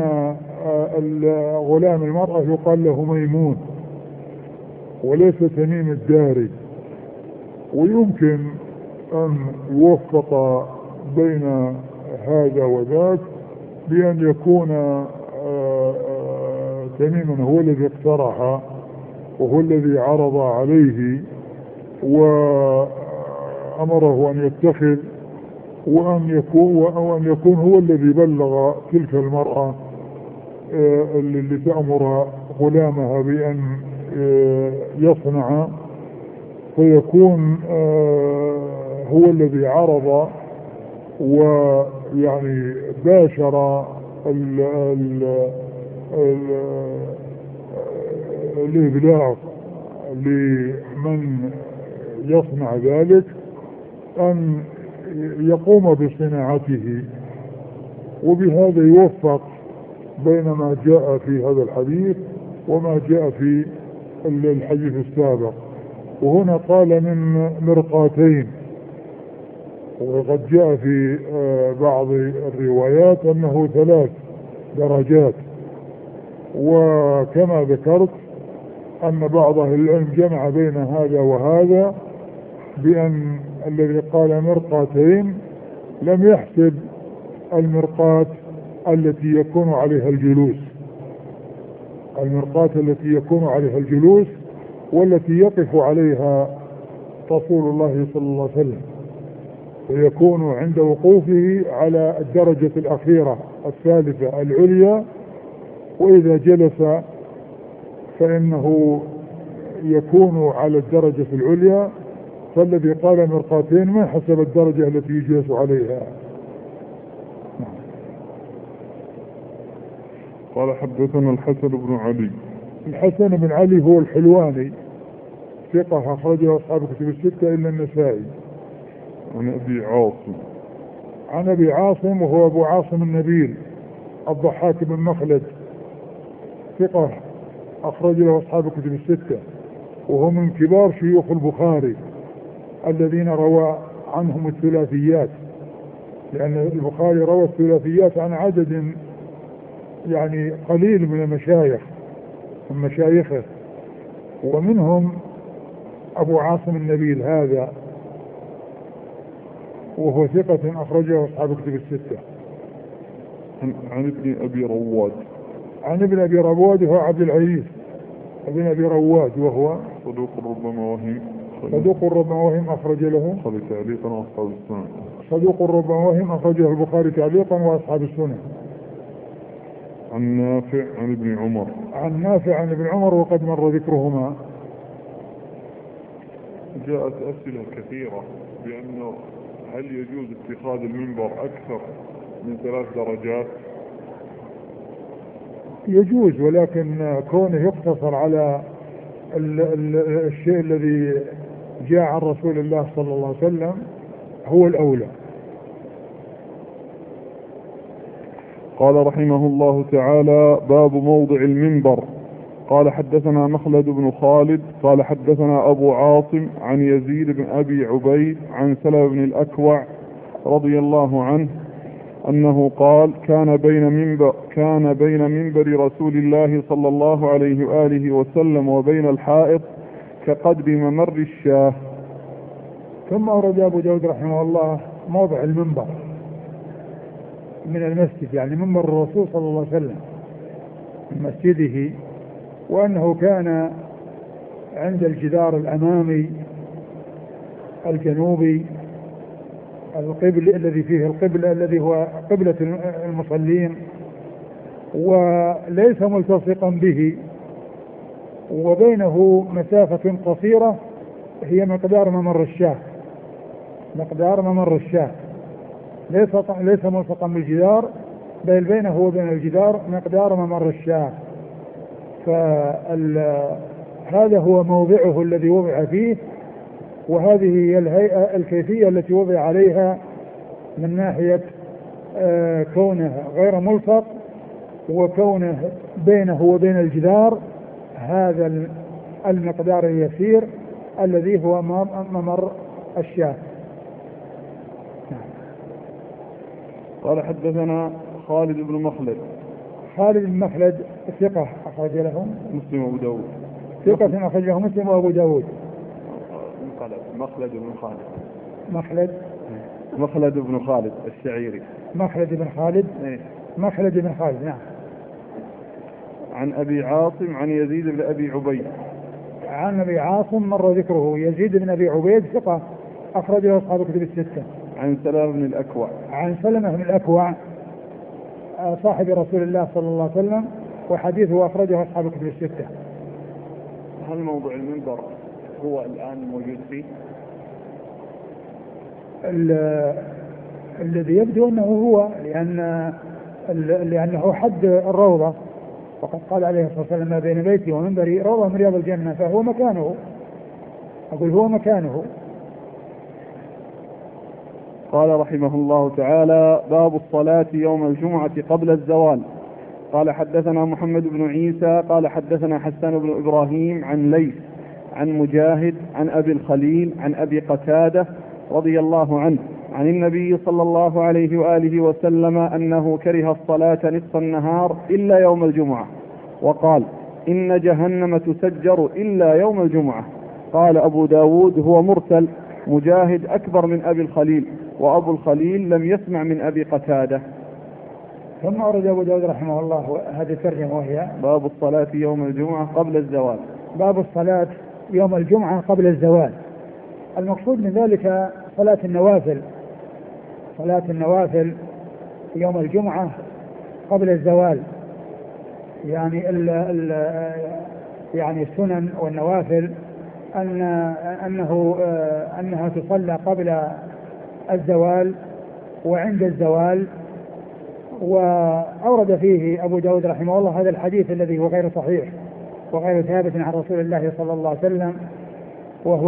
غلام المرأة يقال له ميمون وليس تميم الداري. ويمكن أن يوفق بين هذا وذاك بأن يكون تميما هو الذي اقترح وهو الذي عرض عليه وأمره أن يتخذ، وأن يكون هو الذي بلغ تلك المرأة اللي تأمر غلامها بأن يصنع، فيكون هو الذي عرض ويعني باشر الإبلاغ لمن يصنع ذلك أن يقوم بصناعته، وبهذا يوفق بين ما جاء في هذا الحديث وما جاء في الحديث السابق. وهنا قال من مرقاتين، وقد جاء في بعض الروايات أنه 3 درجات. وكما ذكرت أن بعض أهل العلم جمع بين هذا وهذا، بأن الذي قال مرقاتين لم يحسب المرقاة التي يكون عليها الجلوس، المرقاة التي يكون عليها الجلوس والتي يقف عليها رسول الله صلى الله عليه وسلم، ويكون عند وقوفه على الدرجة الأخيرة الثالثة العليا، وإذا جلس فإنه يكون على الدرجة العليا. فالذي قال مرقاتين ما حسب الدرجة التي يجلس عليها. قال حدثنا الحسن بن علي. الحسن بن علي هو الحلواني، ثقة أخرجه أصحاب كتب الستة إلا النسائي. عن أبي عاصم. عن أبي عاصم وهو أبو عاصم النبيل الضحاك بن مخلد، ثقة أخرج له أصحاب كتب الستة، وهو من كبار شيوخ البخاري الذين روى عنهم الثلاثيات، لأن البخاري روى الثلاثيات عن عدد يعني قليل من المشايخ من مشايخه، ومنهم أبو عاصم النبيل هذا، وهو ثقة أخرجه أصحاب كتب الستة. عن ابن أبي رواد. عن ابن أبي رواد هو عبد العزيز ابن أبي رواد، وهو صدوق ربما وهم. صدوق ربما وهم أخرج له البخاري تعليقا وأصحاب السنن. صدوق ربما وهم أخرجه البخاري تعليقا وأصحاب السنن. عن نافع عن ابن عمر. عن نافع عن ابن عمر وقد مر ذكرهما. جاءت أسئلة كثيرة بأنه هل يجوز اتخاذ المنبر أكثر من 3 درجات؟ يجوز، ولكن كونه يقتصر على الشيء الذي جاء عن رسول الله صلى الله عليه وسلم هو الأولى. قال رحمه الله تعالى: باب موضع المنبر. قال حدثنا مخلد بن خالد قال حدثنا أبو عاصم عن يزيد بن أبي عبيد عن سلمة بن الأكوع رضي الله عنه أنه قال: كان بين منبر رسول الله صلى الله عليه وآله وسلم وبين الحائط كقدر ممر الشاه. ثم أورد أبو داود رحمه الله موضع المنبر من المسجد، يعني منبر الرسول صلى الله عليه وسلم من مسجده، وأنه كان عند الجدار الأمامي الجنوبي القبل الذي فيه القبلة الذي هو قبلة المصلين، وليس ملتصقا به، وبينه مسافة قصيرة هي مقدار ممر الشاة، مقدار ممر الشاة، ليس ملصقا بالجدار، بل بينه وبين الجدار مقدار ممر الشاة. فهذا هو موضعه الذي وضع فيه، وهذه هي الهيئة الكيفية التي وضع عليها من ناحية كونه غير ملصق، وكونه بينه وبين الجدار هذا المقدار اليسير الذي هو ممر الشاة. قال حدثنا خالد بن مخلد. خالد بن مخلد ثقة أخرج له مسلم وأبو داود. ثقة أخرج له مسلم وأبو داود. مخلد بن خالد. مخلد بن خالد الشعيري. مخلد بن خالد. مخلد بن خالد، نعم. عن أبي عاصم عن يزيد بن أبي عبيد. عن أبي عاصم مر ذكره. يزيد بن أبي عبيد ثقة أخرج له أصحاب كتب الستة. عن سلمة بن الأكوع. عن سلمة بن الأكوع صاحب رسول الله صلى الله عليه وسلم، وحديثه أخرجه أصحاب كتب الستة. هل موضع المنبر هو الآن موجود فيه؟ الذي يبدو أنه هو، لأنه حد الروضة، وقد قال عليه الصلاة والسلام: ما بين بيتي ومنبري روضة من رياض الجنة، فهو مكانه، أقول هو مكانه. قال رحمه الله تعالى: باب الصلاة يوم الجمعة قبل الزوال. قال حدثنا محمد بن عيسى قال حدثنا حسان بن إبراهيم عن ليث عن مجاهد عن أبي الخليل عن أبي قتادة رضي الله عنه عن النبي صلى الله عليه وآله وسلم أنه كره الصلاة نصف النهار إلا يوم الجمعة، وقال إن جهنم تسجر إلا يوم الجمعة. قال أبو داود هو مرسل، مجاهد أكبر من أبي الخليل، وأبو الخليل لم يسمع من أبي قتادة. ثم أورد أبو داود رحمه الله هذه الترجمة وهي باب الصلاة يوم الجمعة قبل الزوال. باب الصلاة يوم الجمعة قبل الزوال. المقصود من ذلك صلاة النوافل، صلاة النوافل يوم الجمعة قبل الزوال، يعني يعني السنن والنوافل أنها تصلى قبل الزوال وعند الزوال. وأورد فيه أبو داود رحمه الله هذا الحديث الذي هو غير صحيح وغير ثابت عن رسول الله صلى الله عليه وسلم، وهو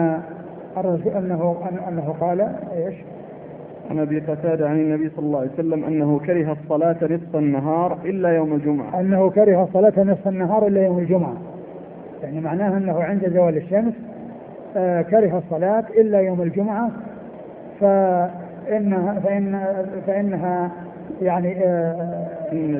أنه قال إيش؟ عن أبي قتادة عن النبي صلى الله عليه وسلم أنه كره الصلاة نصف النهار إلا يوم الجمعة. أنه كره الصلاة نصف النهار إلا يوم الجمعة، يعني معناه أنه عند زوال الشمس كره الصلاة إلا يوم الجمعة، فإنها يعني إن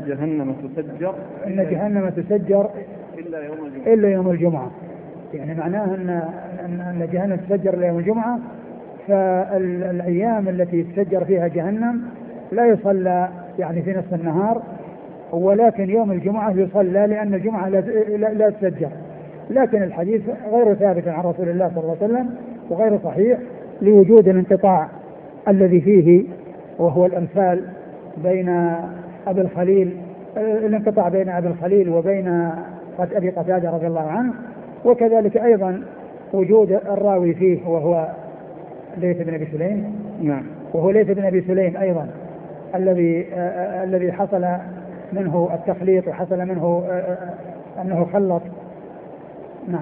جهنم تسجر إلا يوم الجمعة، يعني معناه أن جهنم تسجر إلا يوم الجمعة. فالأيام التي تسجر فيها جهنم لا يصلى يعني في نصف النهار، ولكن يوم الجمعة يصلى لأن الجمعة لا تسجر. لكن الحديث غير ثابت عن رسول الله صلى الله عليه وسلم وغير صحيح لوجود الانقطاع الذي فيه، وهو الأمثال بين أبي الخليل، الانقطاع بين أبي الخليل وبين أبي قتادة رضي الله عنه، وكذلك أيضا وجود الراوي فيه وهو ليث بن أبي سليم. نعم. وهو ليث بن أبي سليم أيضا الذي حصل منه التخليط وحصل منه أنه خلط. نعم.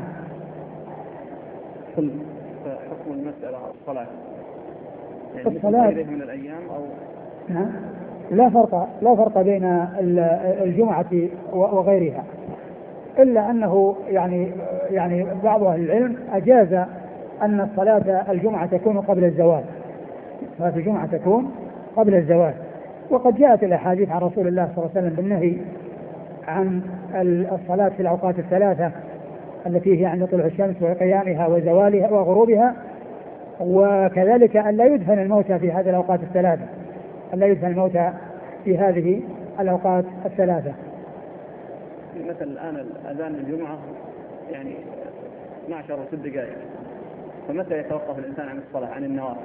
حكم المسألة الصلاة يعني الصلاة من الأيام أو نعم لا فرق بين الجمعة وغيرها، إلا أنه يعني بعض أهل العلم أجاز أن صلاة الجمعة تكون قبل الزوال، صلاة الجمعة تكون قبل الزوال. وقد جاءت الأحاديث عن رسول الله صلى الله عليه وسلم بالنهي عن الصلاة في الأوقات الثلاثة التي هي عند طلوع الشمس وقيامها وزوالها وغروبها، وكذلك أن لا يدفن الموتى في هذه الأوقات الثلاثة، أن لا يدفن الموتى في هذه الأوقات الثلاثة. مثل الآن أذان الجمعة يعني 12 و6 دقائق، فمتى يتوقف الإنسان عن الصلاة عن النوافل؟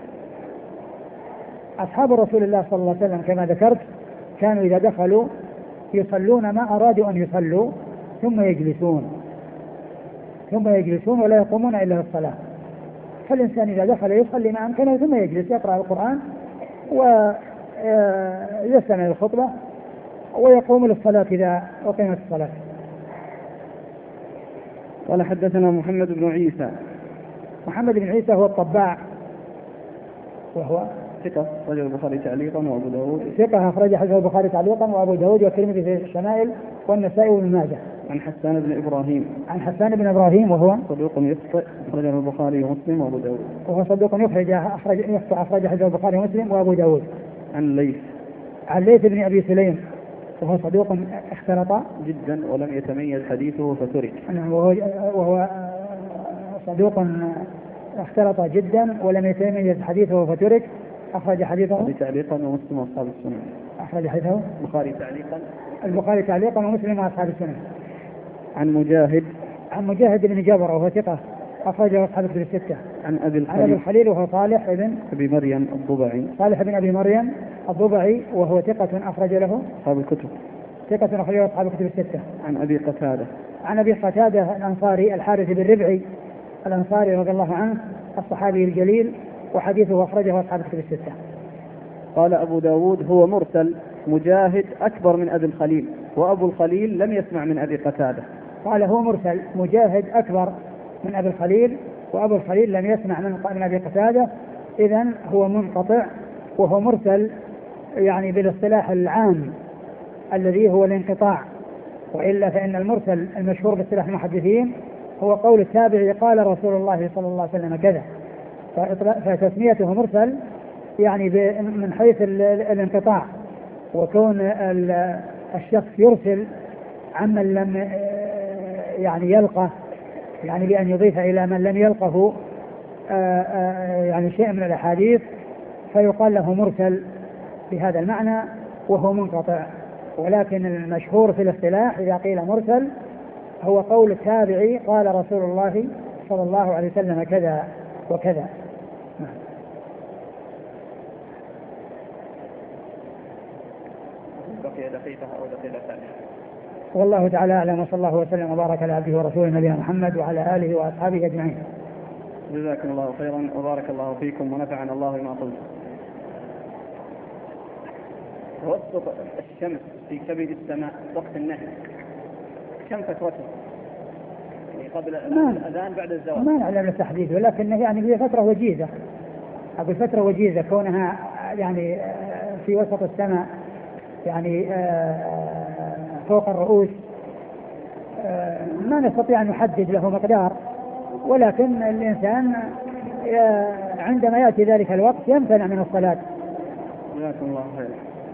أصحاب رسول الله صلى الله عليه وسلم كما ذكرت كانوا إذا دخلوا يصلون ما أرادوا أن يصلوا ثم يجلسون ولا يقومون إلا للصلاة. فالإنسان إذا دخل يصلي ما أمكنه ثم يجلس يقرأ القرآن ويستمع الخطبة ويقوم للصلاة إذا أقيمت الصلاة. قال حدثنا محمد بن عيسى. محمد بن عيسى هو الطباع، وهو ثقة أخرجه البخاري تعليقا وأبو داود. ثقة أخرج حديث البخاري تعليقا وأبو داود والترمذي في الشمائل والنسائي وابن ماجه. عن حسان بن إبراهيم. عن حسان بن إبراهيم وهو صدوق يخطئ أخرجه البخاري ومسلم وأبو داود. وهو صدوق أخرج حديث البخاري ومسلم وأبو داود. عن ليث. عن ليث بن أبي سليم وهو صدوق اختلط جدا ولم يتميز حديثه فترك. وهو صدوق اختلط جدا ولم يتميز حديثه فترك. أخرج حديثه تعليقا ومسلم وأصحاب السنن. أخرج حديثه البخاري تعليقا ومسلم وأصحاب السنن. عن مجاهد بن جبر وهو ثقة أخرجه أصحاب الكتب الستة. عن أبي الخليل وهو صالح بن أبي مريم الضبعي. صالح بن أبي مريم الضبعي وهو ثقة أخرج له أصحاب الكتب. ثقة أخرجه أصحاب الكتب الستة. عن أبي قتادة الأنصاري الحارث بن ربعي الأنصاري رضي الله عنه الصحابي الجليل وحديثه أخرجه أصحاب الكتب الستة. قال أبو داود هو مرسل، مجاهد أكبر من أبي الخليل، وأبو الخليل لم يسمع من أبي قتادة. قال هو مرسل، مجاهد أكبر من أبي الخليل وأبو الخليل لم يسمع من أبي قتادة، إذن هو منقطع وهو مرسل يعني بالاصطلاح العام الذي هو الانقطاع. وإلا فإن المرسل المشهور باصطلاح المحدثين هو قول التابعي قال رسول الله صلى الله عليه وسلم كذا، فتسميته مرسل يعني من حيث الانقطاع، وكون الشخص يرسل عمن لم يعني يلقه، يعني بأن يضيف إلى من لم يلقه يعني شيء من الأحاديث، فيقال له مرسل بهذا المعنى وهو منقطع. ولكن المشهور في الاصطلاح إذا قيل مرسل هو قول التابعي قال رسول الله صلى الله عليه وسلم كذا وكذا. بقي دقيقة أو دقيقتان. والله تعالى أعلم، وصلى الله وسلم وبارك على عبده ورسوله نبينا محمد وعلى آله وأصحابه أجمعين. جزاكم الله خيرا وبارك الله فيكم ونفعنا الله بما قلت. توسط الشمس في كبد السماء وقت النهي كم فترته؟ يعني قبل الأذان بعد الزواج؟ ما نعلم التحديد، ولكن يعني هي فترة وجيزة. أقول فترة وجيزة كونها يعني في وسط السماء، يعني فوق الرؤوس، ما نستطيع أن نحدد له مقدار، ولكن الإنسان عندما يأتي ذلك الوقت يمتنع من الصلاة. جزاكم الله خيرا.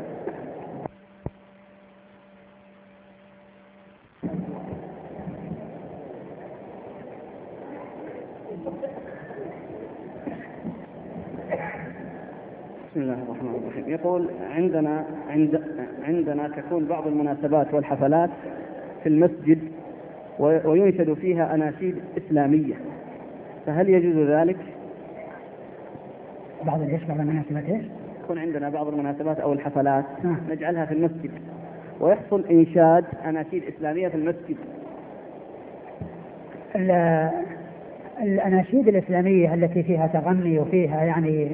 بسم الله الرحمن الرحيم. يقول عندنا تكون بعض المناسبات والحفلات في المسجد وينشد فيها أناشيد إسلامية، فهل يجوز ذلك؟ بعض المناسبات ايش؟ يكون عندنا بعض المناسبات أو الحفلات نجعلها في المسجد ويحصل إنشاد أناشيد إسلامية في المسجد. الأناشيد الإسلامية التي فيها تغني وفيها يعني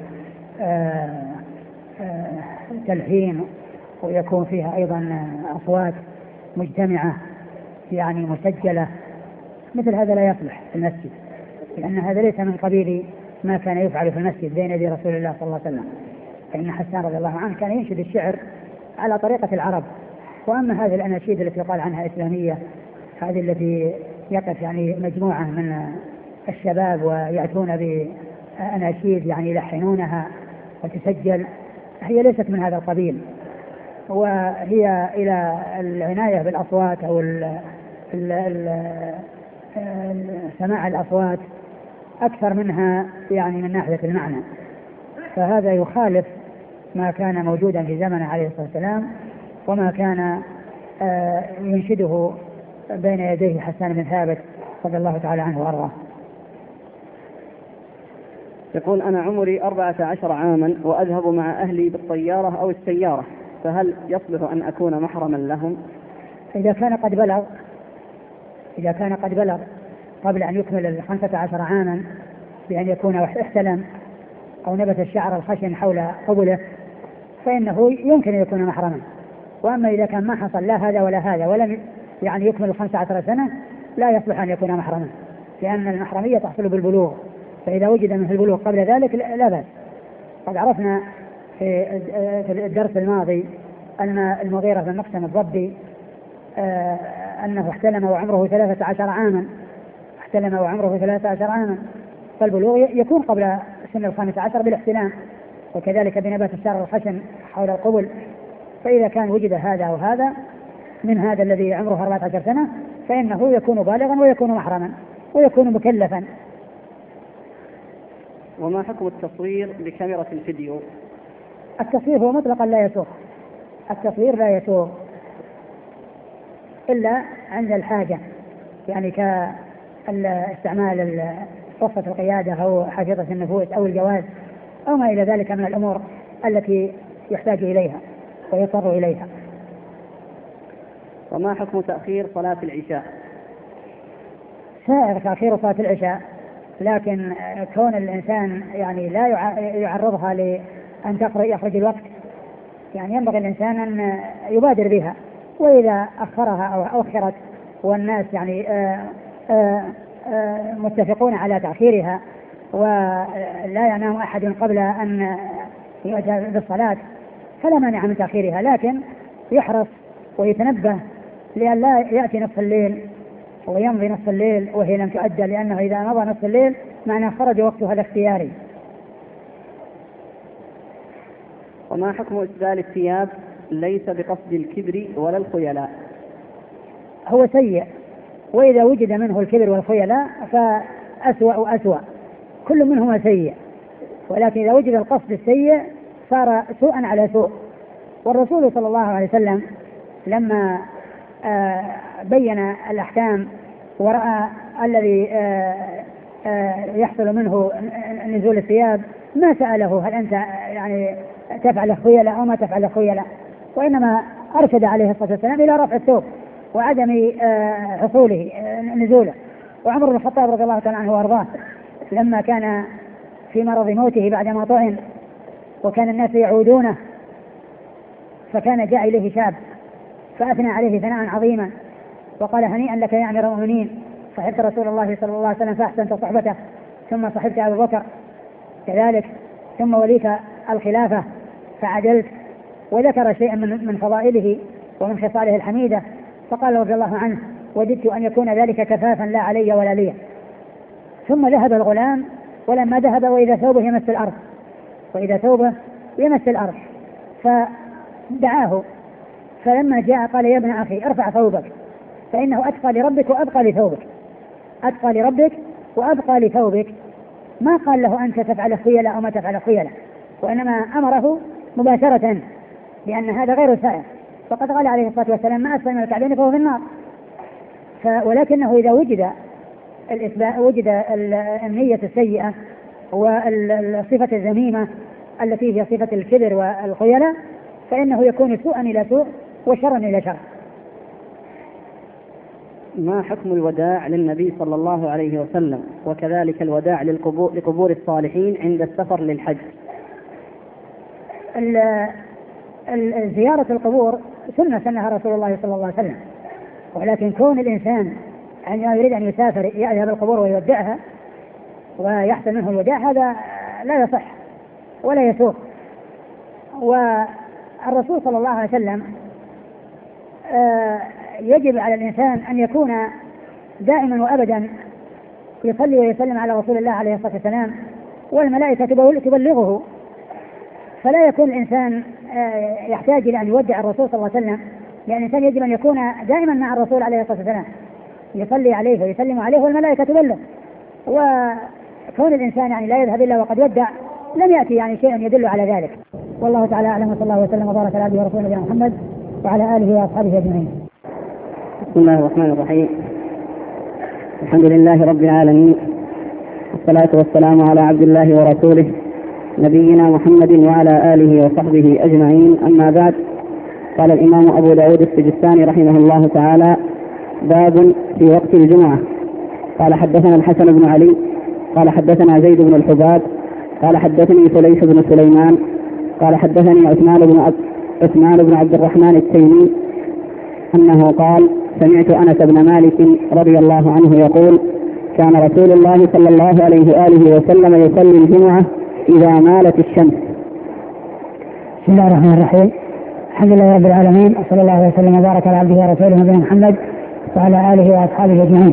تلحين، ويكون فيها أيضا أصوات مجتمعة يعني مسجلة، مثل هذا لا يصلح في المسجد، لأن هذا ليس من قبيل ما كان يفعل في المسجد بين يدي رسول الله صلى الله عليه وسلم. فإن حسان رضي الله عنه كان ينشد الشعر على طريقة العرب. وأما هذه الأناشيد التي يقال عنها إسلامية، هذه التي يقف يعني مجموعة من الشباب ويأتون بأناشيد يعني يلحنونها وتسجل، هي ليست من هذا القبيل، وهي إلى العناية بالأصوات أو سماع الأصوات أكثر منها يعني من ناحية المعنى. فهذا يخالف ما كان موجودا في زمنه عليه الصلاة والسلام، وما كان ينشده بين يديه حسان بن ثابت رضي الله تعالى عنه وأرضاه. يقول أنا عمري 14 عاما وأذهب مع أهلي بالطيارة أو السيارة، فهل يصلح أن أكون محرما لهم؟ إذا كان قد بلغ قبل أن يكمل 15 عاما بأن يكون احتلم أو نبت الشعر الخشن حول قبله، فإنه يمكن أن يكون محرما. وأما إذا كان ما حصل لا هذا ولا هذا ولم يعني يكمل 15 سنة، لا يصلح أن يكون محرما، لأن المحرمية تحصل بالبلوغ، فإذا وجد من البلوغ قبل ذلك لا بأس. قد عرفنا في الدرس الماضي أن المغيرة بن مقسم الضبي أنه احتلم وعمره 13 عاما، فالبلوغ يكون قبل سن 15 بالاحتلام، وكذلك بنبات الشعر الخشن حول القبل. فإذا كان وجد هذا وهذا من هذا الذي عمره 14 سنة فإنه يكون بالغا ويكون محرما ويكون مكلفا. وما حكم التصوير بكاميرا الفيديو؟ التصوير هو مطلقا لا يسوغ، التصوير لا يسوغ إلا عند الحاجة، يعني كاستعمال رخصة القيادة أو حافظة النفوس أو الجواز أو ما إلى ذلك من الأمور التي يحتاج إليها ويضطر إليها. وما حكم تأخير صلاة العشاء؟ سائر تأخير صلاة العشاء، لكن كون الإنسان يعني لا يعرضها لأن يخرج الوقت، يعني ينبغي الإنسان أن يبادر بها، وإذا أخرها أو أخرت والناس يعني متفقون على تأخيرها ولا ينام أحد قبل أن يؤتى بالصلاة فلا مانع من تأخيرها، لكن يحرص ويتنبه لأن لا يأتي نصف الليل ويمضي نصف الليل وهي لم تؤدى، لأنه إذا مضى نصف الليل معناه خرج وقتها الاختياري. وما حكم إسبال الثياب ليس بقصد الكبر ولا الخيلاء؟ هو سيء، وإذا وجد منه الكبر والخيلاء فأسوأ وأسوأ، كل منهما سيء، ولكن إذا وجد القصد السيء صار سوءا على سوء. والرسول صلى الله عليه وسلم لما بين الأحكام ورأى الذي يحصل منه نزول الثياب ما سأله هل أنت يعني تفعل خيلاء أو ما تفعل خيلاء، وإنما أرشد عليه الصلاة والسلام إلى رفع الثوب وعدم حصوله نزوله. وعمر بن الخطاب رضي الله تعالى عنه وأرضاه لما كان في مرض موته بعدما طعن وكان الناس يعودونه، فكان جاء إليه شاب فأثنى عليه ثناء عظيما وقال هنيئا لك يا أمير المؤمنين، صحبت رسول الله صلى الله عليه وسلم فأحسنت صحبته، ثم صحبت أبو بكر كذلك، ثم وليت الخلافة فعدلت، وذكر شيئا من فضائله ومن خصاله الحميدة، فقال رضي الله عنه وددت أن يكون ذلك كفافا لا علي ولا لي. ثم ذهب الغلام، ولما ذهب وإذا ثوبه يمس الأرض فدعاه، فلما جاء قال يا ابن أخي ارفع ثوبك فإنه أتقى لربك وأبقى لثوبك، ما قال له أنت تفعل خيلاء أو ما تفعل خيلاء، وإنما أمره مباشرة لأن هذا غير سائر، فقد قال عليه الصلاة والسلام ما أسفل من الكعبين فهو في النار. ولكنه إذا وجد النية السيئة والصفة الذميمة التي هي صفة الكبر والخيلاء فإنه يكون سوءا إلى سوء وشرا إلى شر. ما حكم الوداع للنبي صلى الله عليه وسلم وكذلك الوداع لقبور الصالحين عند السفر للحج؟ زيارة القبور سنها رسول الله صلى الله عليه وسلم، ولكن كون الإنسان أن يريد أن يسافر يذهب القبور ويودعها ويحصل منه الوداع هذا لا يصح ولا يسوق. والرسول صلى الله عليه وسلم يجب على الإنسان أن يكون دائما وأبدا يصلي ويسلم على رسول الله عليه الصلاة والسلام، والملائكة تبلغه، فلا يكون الإنسان يحتاج إلى أن يودع الرسول صلى الله عليه وسلم، لأن الإنسان يجب أن يكون دائما مع الرسول عليه الصلاة والسلام يصلي عليه ويسلم عليه والملائكة تبلغ. وكون الإنسان يعني لا يذهب إلا وقد ودع لم يأتي يعني شيء يدل على ذلك. والله تعالى أعلم، وصلى الله وسلم وبارك على عبده ورسوله نبينا محمد وعلى آله وأصحابه أجمعين. بسم الله الرحمن الرحيم. الحمد لله رب العالمين، والصلاة والسلام على عبد الله ورسوله نبينا محمد وعلى آله وصحبه أجمعين. أما بعد، قال الإمام أبو داود السجستاني رحمه الله تعالى: باب في وقت الجمعة. قال حدثنا الحسن بن علي قال حدثنا زيد بن الحباب قال حدثني فليح بن سليمان قال حدثني عثمان بن عبد الرحمن التيمي أنه قال: سمعت أنس بن مالك رضي الله عنه يقول: كان رسول الله صلى الله عليه وآله وسلم يصلي الجمعة إذا مالت الشمس. بسم الله الرحمن الرحيم. الحمد لله رب العالمين، وصلى الله وسلم وبارك على عبده ورسوله نبينا محمد وعلى آله وأصحابه أجمعين.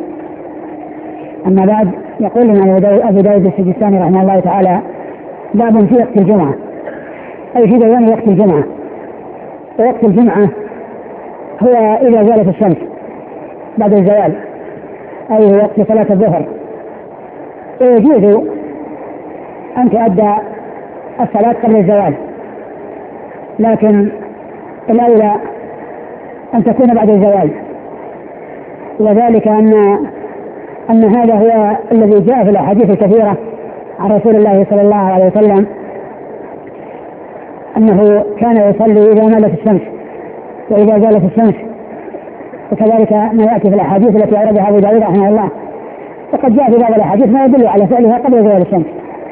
أما بعد، يقول لنا أبو داود السجستاني رحمه الله تعالى: باب في وقت الجمعة، أي في بيان وقت الجمعة. ووقت الجمعة هو إذا زالت الشمس بعد الزوال، أي وقت صلاة الظهر. ويجوز أن تؤدى الصلاة قبل الزوال، لكن الأولى أن تكون بعد الزوال، وذلك أن هذا هو الذي جاء في الأحاديث الكثيرة عن رسول الله صلى الله عليه وسلم أنه كان يصلي إذا مالت الشمس وإذا زالت الشمس، وكذلك ما يأتي في الأحاديث التي أوردها أبو داود رحمه الله. وقد جاء في بعض الأحاديث ما يدل على فعلها قبل زوال الشمس،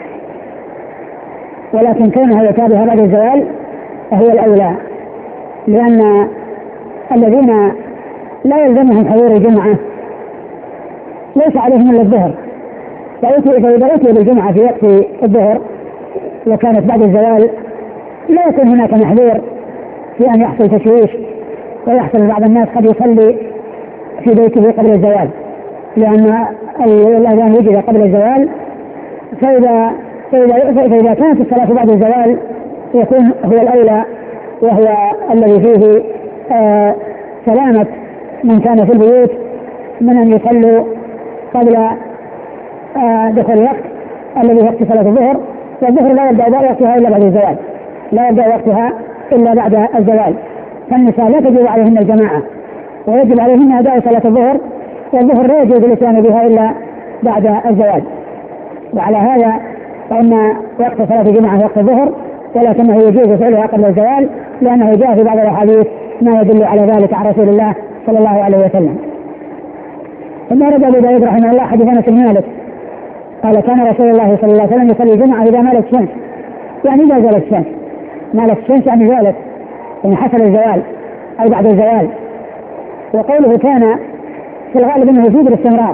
ولكن كونها يتابعها بعد الزوال فهو الأولى، لأن الذين لا يلزمهم حضور الجمعة ليس عليهم إلا الظهر، فإذا أتي بالجمعة في وقت الظهر وكانت بعد الزوال لا يكون هناك محذور في أن يحصل تشويش ويحصل بعض الناس قد يصلي في بيته قبل الزوال، لأن الأذان وجد قبل الزوال، فإذا كانت الصلاة بعد الزوال يكون هو الأولى، وهو الذي فيه سلامة من كان في البيوت من أن يصلوا قبل دخول الوقت الذي وقت صلاة الظهر. والظهر لا يبدأ وقتها إلا بعد الزوال، لا يبدأ وقتها إلا بعد الزوال، فالنساء لا تجب عليهن الجماعة ويجب عليهن أداء صلاة الظهر، والظهر لا يجوز الإتيان بها إلا بعد الزوال. وعلى هذا فإن وقت صلاة الجمعة وقت الظهر، ولكنه يجوز فعلها قبل الزوال، لأنه جاء في بعض الأحاديث ما يدل على ذلك عن رسول الله صلى الله عليه وسلم. ثم رد أبو داود رحمه الله حديث أنس بن مالك قال كان رسول الله صلى الله عليه وسلم يصلي الجمعة إذا مالت الشمس، يعني إذا زالت الشمس، مالت الشمس يعني زالت، يعني حصل الزوال أو بعد الزوال. وقوله كان في الغالب أنه يفيد الاستمرار،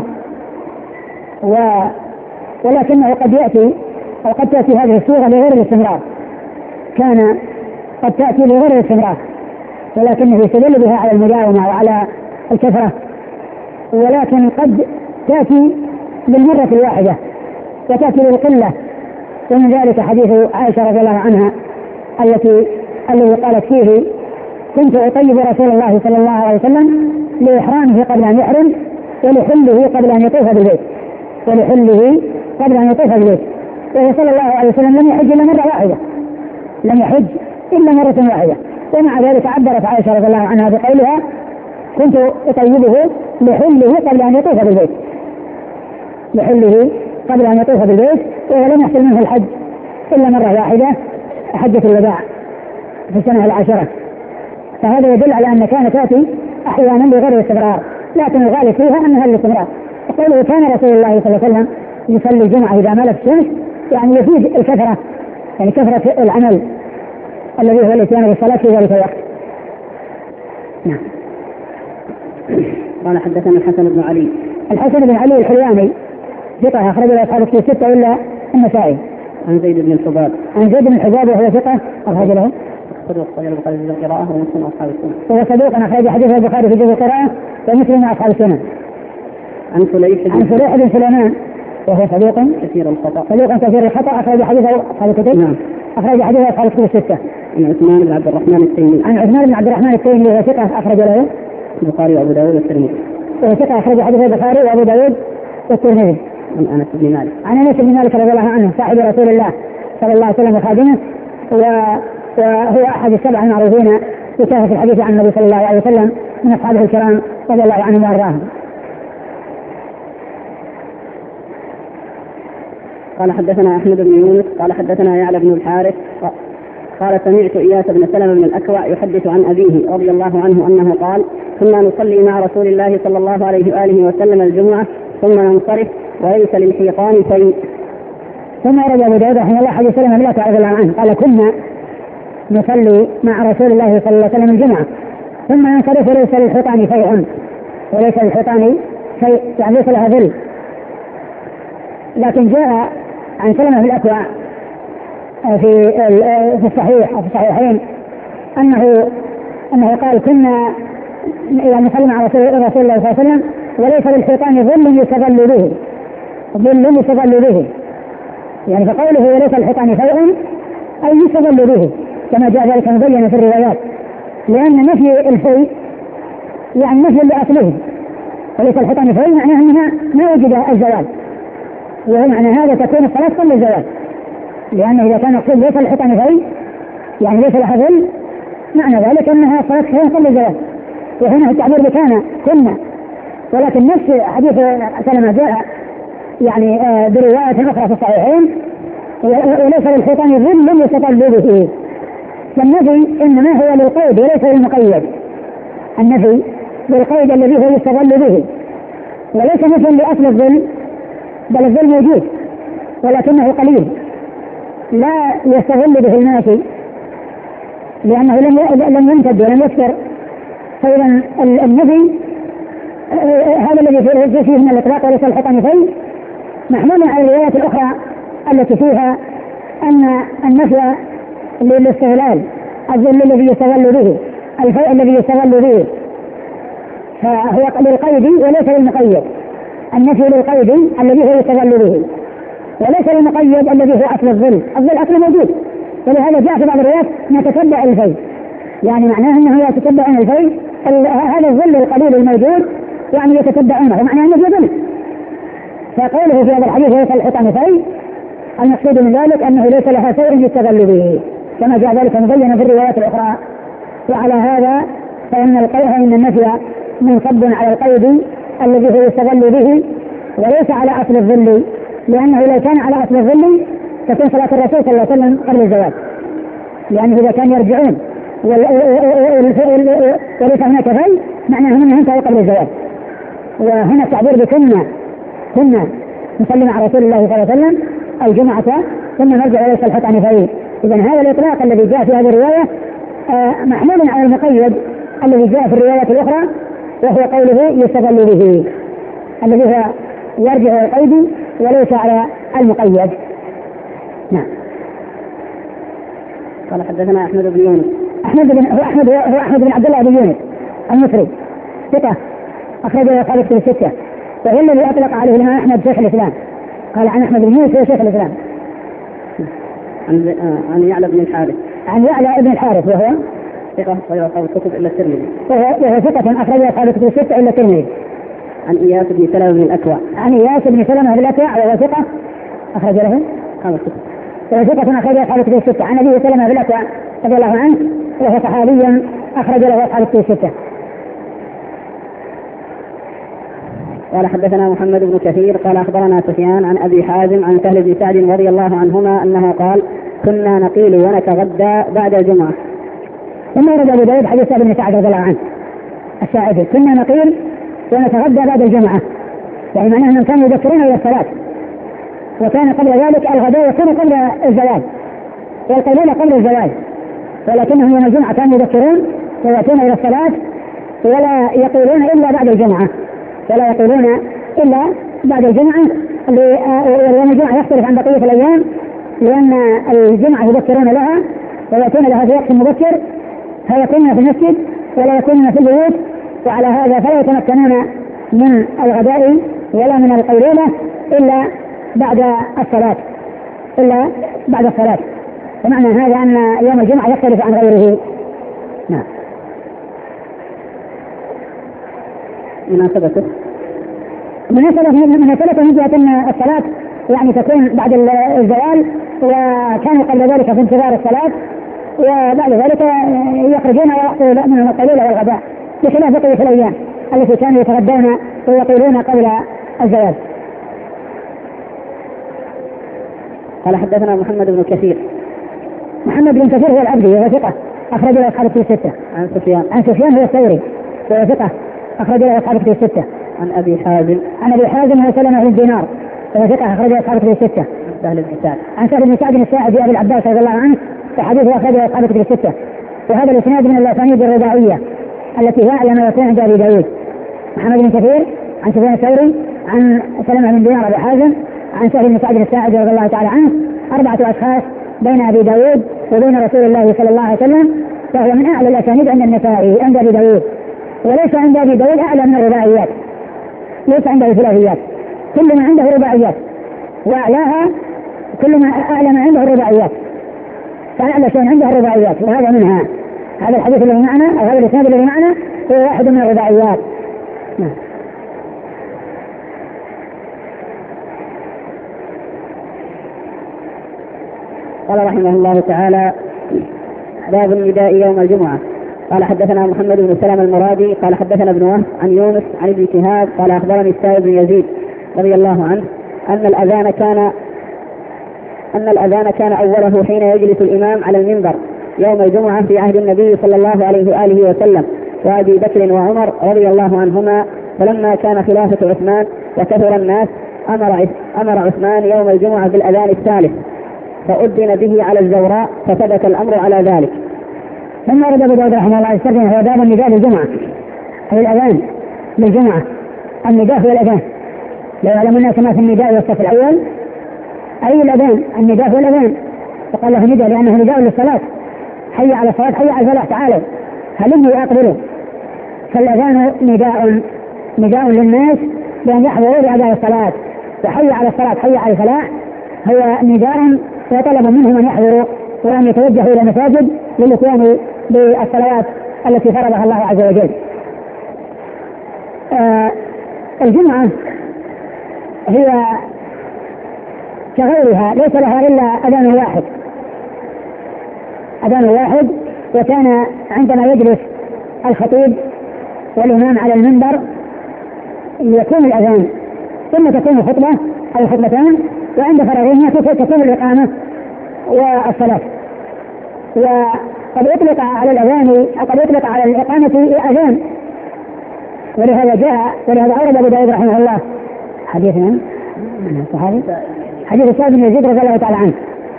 ولكنه قد يأتي أو قد تأتي هذه الصيغة لغير الاستمرار، كان قد تأتي لغير الاستمرار، ولكنه يستدل بها على المداومة وعلى الكثرة، ولكن قد تأتي للمرة الواحدة وتأتي للقلة. ومن ذلك حديث عائشة رضي الله عنها الذي قالت فيه كنت أطيب رسول الله صلى الله عليه وسلم لإحرامه قبل أن يحرم ولحله قبل أن يطوف بالبيت، ولحله قبل أن يطوف بالبيت. وهو صلى الله عليه وسلم لم يحج إلا مرة واحدة، لم يحج إلا مرة واحدة، ومع ذلك عبرت عائشة رضي الله عنها بقولها كنت أطيبه لحله قبل أن يطوف بالبيت، لحله قبل أن يطوف بالبيت، وهو لم يحصل منه الحج إلا مرة واحدة، حجة الوداع في السنة العاشرة. فهذا يدل على أن كانت تأتي أحيانا بغير الاستمرار، لكن الغالب فيها أنها الاستمرار. وقوله كان رسول الله صلى الله عليه وسلم يصلي الجمعة إذا مالت الشمس، يعني يفيد الكثرة، يعني كثرة العمل الذي هو الاتيان بالصلاة في ذلك الوقت. نعم. قال حدثنا الحسن بن علي. الحسن بن علي الحلواني ثقة أخرج له أصحاب الكتب الستة إلا النسائي. عن زيد بن الحباب. عن زيد بن الحباب وهو ثقة أخرج له صدوق أخرج البخاري في القراءة ومسلم وأصحاب السنن. وهو صدوق أخرج حديث البخاري في جزء القراءة ومسلم وأصحاب السنن. عن فليح بن سليمان وهو صدوق كثير الخطأ. صدوق كثير الخطأ أخرج حديثه أصحاب الكتب. نعم. أخرج حديثه أصحاب الكتب الستة. عن عثمان بن عبد الرحمن التيمي. عن عثمان بن عبد الرحمن التيمي وهو ثقة أخرج له البخاري وأبو داود والترمذي. وهو ثقة أخرج حديث البخاري وأبو داود والترمذي. عن أنس بن مالك. عن أنس بن مالك رضي الله عنه صاحب رسول الله صلى الله عليه وسلم وخادمه، وهو أحد السبع المعروفين بكثرة الحديث عن النبي صلى الله عليه وسلم من أصحابه الكرام رضي الله عنهم وأرضاهم. قال حدثنا أحمد بن يونس قال حدثنا يعلى بن الحارث قال سمعت إياس بن سلمة بن الأكوع يحدث عن أبيه رضي الله عنه أنه قال كنا نصلي مع رسول الله صلى الله عليه وآله وسلم الجمعة ثم ننصرف وليس للحيطان شيء. ثم رد أبو داود رحمه الله حديث سلمة بن الأكوع رضي الله عنه قال كنا نصلي مع رسول الله صلى الله عليه وسلم الجمعة ثم ننصرف وليس للحيطان شيء، وليس للحيطان شيء يعني ليس لها ظل. لكن جاء عن سلمة بن الأكوع في الصحيح أو في الصحيحين أنه قال كنا يعني نصلي مع رسول الله صلى الله عليه وسلم وليس للحيطان ظل يستظل به، ظل يستظل به، يعني فقوله وليس للحيطان شيء أي يستظل به كما جاء ذلك مبين في الروايات، لأن نفي الشيء يعني نفي لأصله، وليس الحيطان شيء معناه أنها ما وجد الزوال، ومعنى هذا تكون الصلاة قبل الزوال، لأنه إذا كان يقول ليس الحيطان شيء يعني ليس لها ظل معنى ذلك أنها صلاة قبل الزوال. وهنا التعبير بكان كنا، ولكن نفس حديث سلمة جاء يعني برواية أخرى في الصحيحين وليس للحيطان ظل يستظل به. فالنفي إنما هو للقيد وليس للمقيد، النفي للقيد الذي هو يستظل به، وليس نفي لأصل الظل، بل الظل موجود ولكنه قليل لا يستظل به الماشي لأنه لم يمتد ولم يكثر. فإذا النفي هذا الذي فيه من الإطلاق وليس الحيطان شيء محمول على الروايات الأخرى التي فيها أن النفي للاستغلال، الظل الذي يستغل به، الفيء الذي يستغل به، فهو للقيد وليس للمقيد. النفي للقيد الذي هو يستغل به، وليس للمقيد الذي هو أصل الظل. الظل أصل موجود ولهذا جاء في بعض الروايات نتتبع الفيل، يعني معناه أنه يتتبعون الفيل، هذا الظل القليل الموجود يعني يتتبعونه، معناه أنه يظل. فقوله في هذا الحديث ليس الحطام فيل، المقصود من ذلك أنه ليس لها سير يستغل به، كما جاء ذلك مبينا في الروايات الأخرى. وعلى هذا فإن النفي منصب على القيد الذي هو يستغل به، وليس على أصل الظل، لأنه لو كان على أصل الظل تكون صلاة الرسول صلى الله عليه وسلم قبل الزواج، لأنه إذا كان يرجعون وليس هناك فيل معناه أنه انتهى قبل الزواج. وهنا التعبير كنا نصلي مع رسول الله صلى الله عليه وسلم الجمعة ثم نرجع وليس الحطام فيل. إذن هذا الإطلاق الذي جاء في هذه الرواية محمول على المقيد الذي جاء في الروايات الأخرى، وهو قوله يستغل به، الذي هو يرجع القيد وليس على المقيد. نعم. قال حدثنا أحمد بن يونس. هو أحمد بن عبد الله بن يونس المصري ثقة أخرجه أصحاب الكتب الستة، وهو الذي أطلق عليه الإمام أحمد شيخ الإسلام، قال عن أحمد بن يونس هو شيخ الإسلام. عن يعلى بن الحارث. عن يعلى بن الحارث وهو ثقة غير أصحاب الكتب إلا الترمذي. وهو ثقة أخرجه أصحاب الكتب الستة إلا الترمذي. عن إياس بن سلمة بن الأكوع. عن إياس بن سلمة بن الأكوع وهو ثقة أخرج له أصحاب الكتب. وهو ثقة أخرجه أصحاب الكتب الستة. عن أبي سلمة بن الأكوع رضي الله عنه وهو صحابي أخرج له أصحاب الكتب الستة. قال حدثنا محمد بن كثير قال أخبرنا سفيان عن أبي حازم عن سهل بن سعد رضي الله عنهما أنه قال كنا نقيل ونتغدى بعد الجمعة. ثم ورد أبو داود حديث سهل بن سعد رضي الله عنه الساعدي كنا نقيل ونتغدى بعد الجمعة، يعني معناه أنهم كانوا يذكرون إلى الصلاة، وكان قبل ذلك الغداء يكون قبل الزواج والقيلولة قبل الزواج، ولكنهم يوم الجمعة كانوا يذكرون ويأتون إلى الصلاة ولا يقولون إلا بعد الجمعة، ويوم الجمعة يختلف عن بقية الأيام، لأن الجمعة يذكرون لها ويأتون لها في وقت مبكر، فيكونون في المسجد ولا يكونون في البيوت، وعلى هذا فلا يتمكنون من الغداء ولا من القيلولة إلا بعد الصلاة. ومعنى هذا أن يوم الجمعة يختلف عن غيره. نعم. مناسبته من جهة أن الصلاة يعني تكون بعد الزوال، وكانوا قبل ذلك في انتظار الصلاة، وبعد ذلك يخرجون ويأخذوا من القيلولة والغداء، بخلاف بقية الأيام التي كانوا يتغدون ويقيلون قبل الزوال. قال حدثنا محمد بن كثير. محمد بن كثير هو العبدي وهو ثقة أخرج له أصحاب الكتب الستة. عن سفيان هو الثوري وهو ثقة أخرج له أصحاب الكتب الستة. عن أبي حازم هو سلمة بن دينار وهو ثقة أخرج له أصحاب الكتب الستة. عن سهل بن سعد الساعدي أبي العباس رضي الله عنه وحديثه أخرج له أصحاب الكتب الستة. وهذا الإسناد من الأسانيد الرباعية التي هي أعلى ما يكون عند أبي داود. محمد بن كثير عن سفيان الثوري عن سلمة بن دينار أبي حازم عن سهل بن سعد الساعدي رضي الله تعالى عنه، 4 أشخاص بين أبي داود وبين رسول الله صلى الله عليه وسلم، فهو من أعلى الأسانيد عند النسائي عند أبي داود، وليس عند أبي داود أعلى من الرباعيات، ليس عنده ثلاثيات، كل ما عنده رباعيات، وأعلاها كل ما أعلى ما عنده الرباعيات، فأعلى شيء عنده الرباعيات، وهذا منها. هذا الحديث الذي معنا أو هذا الإسناد الذي معنا هو واحد من الرباعيات. قال رحمه الله تعالى باب النداء يوم الجمعة. قال حدثنا محمد بن سلمة المرادي قال حدثنا ابن وهب عن يونس عن ابن شهاب قال أخبرني السائب بن يزيد رضي الله عنه أن الأذان كان أوله حين يجلس الإمام على المنبر يوم الجمعة في عهد النبي صلى الله عليه وآله وسلم وأبي بكر وعمر رضي الله عنهما، فلما كان خلافة عثمان وكثر الناس أمر عثمان يوم الجمعة بالأذان الثالث فأذن به على الزوراء فثبت الأمر على ذلك. ثم ورد أبو داود رحمه الله يستخدم هو باب النداء للجمعة أي الأذان للجمعة. النداء هو الأذان، لا يعلم الناس ما في النداء والصف الأول أي الأذان، النداء هو الأذان، فقال له نداء لأنه نداء للصلاة، حي على الصلاة حي على الفلاح تعالوا هلموا أقبلوا، فالأذان نداء للناس بأن يحضروا لأداء الصلاة، وحي على الصلاة حي على الفلاح هو نداء وطلب منهم أن يحضروا وأن يتوجهوا إلى المساجد للإتيان بالصلوات التي فرضها الله عز وجل. الجمعة هي كغيرها ليس لها إلا أذان واحد، وكان عندما يجلس الخطيب والإمام على المنبر يكون الأذان ثم تكون الخطبة أو الخطبتان، وعند فرغهما تكون الإقامة والصلاة. وقد يطلق على الأذان قد يطلق على الإقامة أذان، ولهذا أورد أبو داود رحمه الله حديث من الصحابي حديث سعد بن يزيد رضي الله تعالى عنه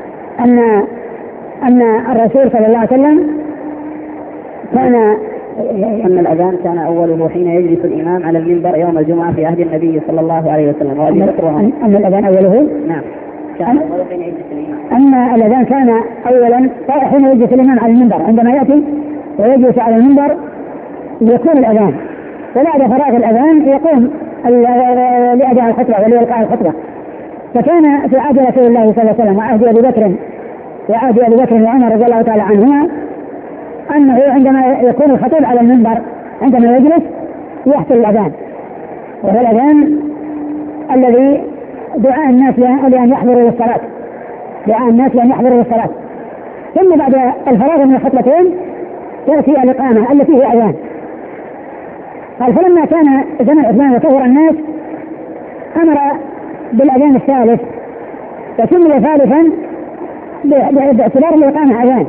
أن الرسول صلى الله عليه وسلم أن الأذان كان أوله حين يجلس الإمام على المنبر يوم الجمعة في عهد النبي صلى الله عليه وسلم. أن الأذان أوله نعم كان أوله حين يجلس الإمام. أن الأذان كان أولا حين يجلس الإمام على المنبر، عندما يأتي ويجلس على المنبر يكون الأذان، وبعد فراغ الأذان يقوم لأداء الخطبة ولإلقاء الخطبة. فكان في عهد رسول الله صلى الله عليه وسلم وعهد أبي بكر وعمر رضي الله تعالى عنهما أنه عندما يكون الخطيب على المنبر عندما يجلس يحصل الأذان، وهو الأذان الذي دعاء الناس لأن يحضروا للصلاة، ثم بعد الفراغ من الخطبتين تأتي الإقامة التي هي أذان. قال فلما كان زمن عثمان وكثر الناس أمر بالأذان الثالث، فسمي ثالثا باعتبار الإقامة أذان،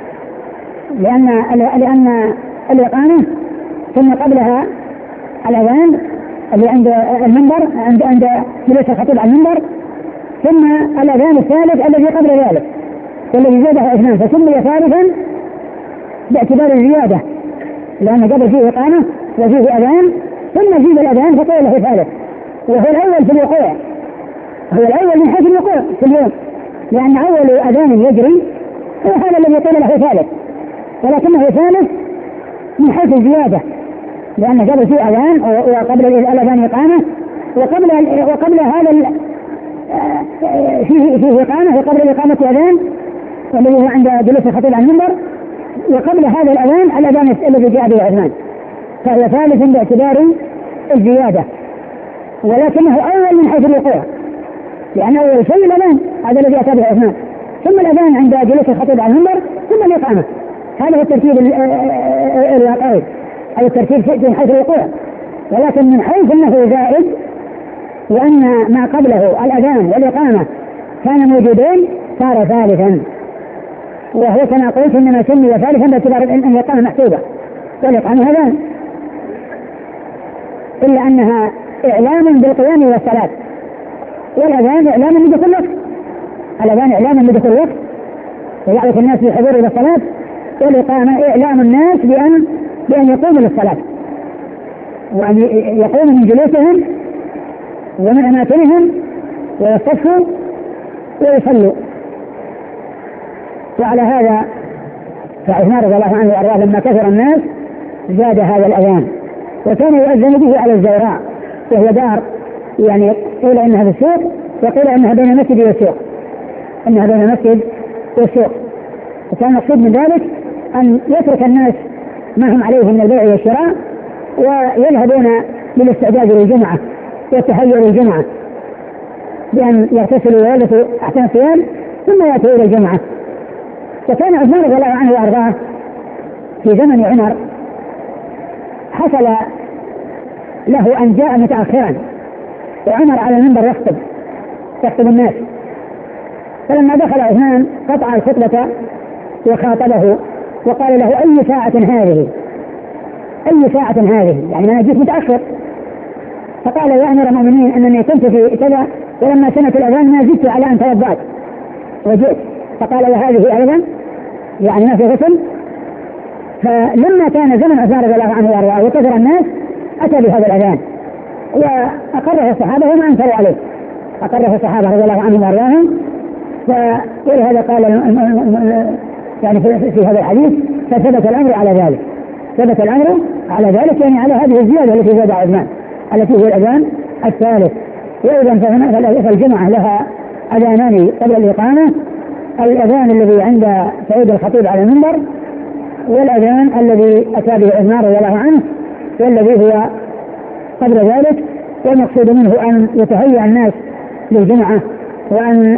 لأن الإقامة ثم قبلها الأذان اللي عند المنبر عند جلوس الخطيب على المنبر، ثم الأذان الثالث الذي قبل ذلك والذي زاده اثنان، فسمي ثالثا باعتبار الزيادة، لأن قبل فيه إقامة وفيه أذان ثم زيد الأذان فقيل له ثالث، وهو الأول في الوقوع، هو الأول من حيث الوقوع في اليوم، لأن أول أذان يجري هو هذا الذي قيل له ثالث، ولكنه ثالث من حيث الزيادة، لأن قبل فيه أذان وقبل الأذان إقامة، وقبل هذا فيه إقامة، وقبل الإقامة أذان الذي هو عند جلوس الخطيب على المنبر، وقبل هذا الأذان الذي جاء به عثمان، فهو ثالث باعتبار الزيادة، ولكنه أول من حيث الوقوع، لأن أول شيء الأذان هذا الذي أتى به عثمان، ثم الأذان عند جلوس الخطيب على المنبر، ثم الإقامة. هذا هو الترتيب الواقعي، أو الترتيب من حيث الوقوع، ولكن من حيث أنه زائد، وأن ما قبله الأذان والإقامة كان موجودين صار ثالثا، وهو كما قلت إنما سمي ثالثا باعتبار أن الإقامة محسوبة والإقامة أذان، إلا أنها إعلام بالقيام والصلاة، والأذان إعلام بدخول الوقت، الأذان إعلام بدخول الوقت ويعرف الناس بالحضور إلى الصلاة، والإقامة إعلام الناس بأن يقوموا للصلاة، وأن يقوموا من جلوسهم ومن أماكنهم ويصفوا ويصلوا. وعلى هذا فعثمان رضي الله عنه وأرضاه لما كثر الناس زاد هذا الأذان، وكان يؤذن به على الزوراء، وهو دار يعني قيل إنها في السوق وقيل إنها بين المسجد والسوق، إنها بين المسجد والسوق، وكان المقصود من ذلك أن يترك الناس ما هم عليه من البيع والشراء ويذهبون للاستعداد للجمعة والتهيؤ للجمعة بأن يغتسلوا ويلبسوا أحسن الثياب ثم يأتوا إلى الجمعة. وكان عثمان رضي الله عنه وأرضاه في زمن عمر حصل له أن جاء متأخرا، وعمر على المنبر يخطب الناس، فلما دخل عثمان قطع الخطبة وخاطبه وقال له أي ساعة هذه، يعني أنا جيت متأخر. فقال يا أمير المؤمنين أنني كنت في كذا، ولما سمعت الأذان ما زدت على أن توضأت وجئت. فقال وهذه أيضا يعني ما في غسل. فلما كان زمن عثمان رضي الله عنه وأرضاه وكثر الناس أتى بهذا الأذان وأقره الصحابة وما أنكروا عليه، أقره الصحابة رضي الله عنهم وأرضاهم. ولهذا قال يعني في هذا الحديث فثبت الأمر على ذلك، ثبت الأمر على ذلك، يعني على هذه الزيادة التي زاد عثمان التي هو الأذان الثالث. وإذا فالجمعة لها أذانان قبل الإقامة الأذان الذي عند سعيد الخطيب على المنبر، والأذان الذي أتى به عثمان رضي الله عنه، والذي هو قبل ذلك. والمقصود منه أن يتهيأ الناس للجمعة، وأن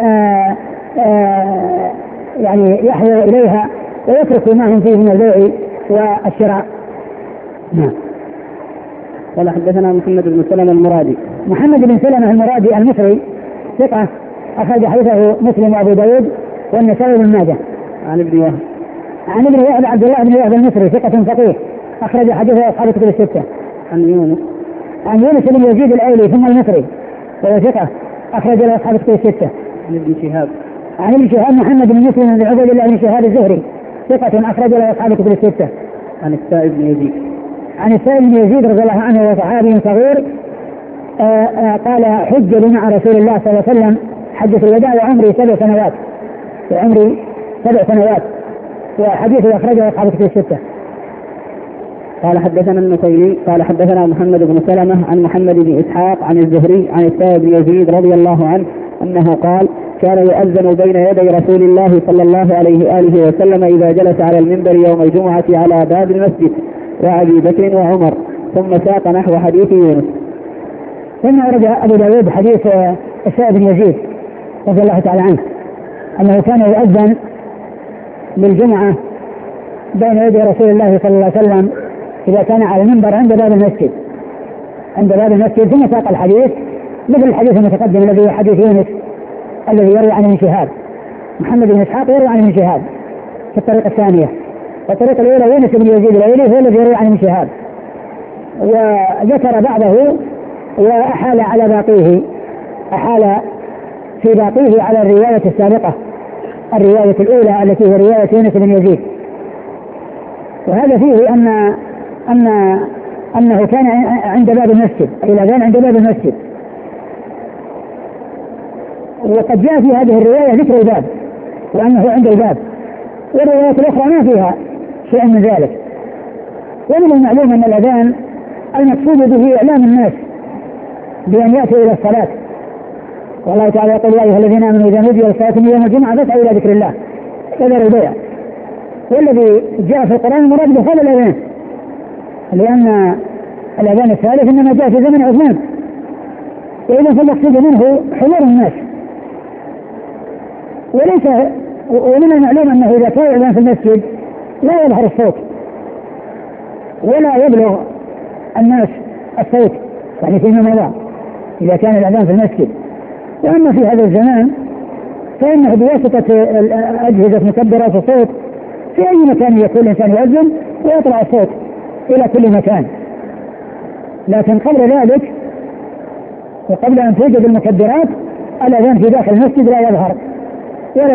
يعني يحضروا إليها ويتركوا ما هم فيه من البيع والشراء. نعم. قال حدثنا محمد بن سلمة المرادي. محمد بن سلمة المرادي المصري ثقة، أخرج حديثه مسلم وأبو داود والنسائي بن ماجه. عن ابن وهب. عن ابن وهب عبد الله بن وهب المصري ثقة فقيه، أخرج حديثه أصحاب الكتب الستة. عن يونس بن يزيد الأيلي ثم المصري وهو ثقة، أخرج له أصحاب الكتب الستة. عن ابن شهاب. عن ابن شهاب محمد بن مسلم بن عبيد الله بن شهاب الزهري ثقة، أخرج له أصحاب الكتب الستة. عن السائب بن يزيد. عن السائب بن يزيد رضي الله عنه وهو صحابي صغير، قال حج لي مع رسول الله صلى الله عليه وسلم حجة الوداع وعمري 7 سنوات، وعمري 7 سنوات، وحديثه أخرجه أصحاب الكتب الستة. قال حدثنا النصيري قال حدثنا محمد بن سلمة عن محمد بن إسحاق عن الزهري عن السائب بن يزيد رضي الله عنه أنه قال كان يؤذن بين يدي رسول الله صلى الله عليه وآله وسلم إذا جلس على المنبر يوم الجمعة على باب المسجد وأبي بكر وعمر، ثم ساق نحو حديث يونس. ثم أورد أبو داود حديث السائب بن يزيد رضي الله تعالى عنه أنه كان يؤذن للجمعة بين يدي رسول الله صلى الله عليه وسلم إذا كان على المنبر عند باب المسجد، ثم ساق الحديث مثل الحديث المتقدم الذي هو حديث يونس الذي يروي عن ابن شهاب. محمد بن إسحاق يروي عن ابن شهاب في الطريقة الثانية، والطريقة الأولى يونس بن يزيد الأيلي هو الذي يروي عن ابن شهاب، وذكر بعضه وأحال على باقيه، أحال في باقيه على الرواية السابقة، الرواية الأولى التي هي رواية يونس بن يزيد. وهذا فيه أنه كان عند باب المسجد، الأذان عند باب المسجد. وقد جاء في هذه الرواية ذكر الباب وأنه عند الباب، والروايات الأخرى ما فيها شيء من ذلك. ومن المعلوم أن الأذان المقصود به إعلام الناس بأن يأتوا إلى الصلاة، والله تعالى يقول يا أيها الذين آمنوا إذا نودي للصلاة من يوم الجمعة فاسعوا إلى ذكر الله وذروا البيع. والذي جاء في القرآن المراد به هذا الأذان، لأن الأذان الثالث إنما جاء في زمن عثمان، وإذا فالمقصود منه حضور الناس. ومن المعلوم أنه إذا كان الأذان في المسجد لا يظهر الصوت ولا يبلغ الناس الصوت، يعني فيما مضى إذا كان الأذان في المسجد. وأما في هذا الزمان فإنه بواسطة أجهزة مكبرات الصوت في أي مكان يكون الإنسان يؤذن ويطلع الصوت إلى كل مكان. لكن قبل ذلك وقبل أن توجد المكبرات الأذان في داخل المسجد لا يظهر ولا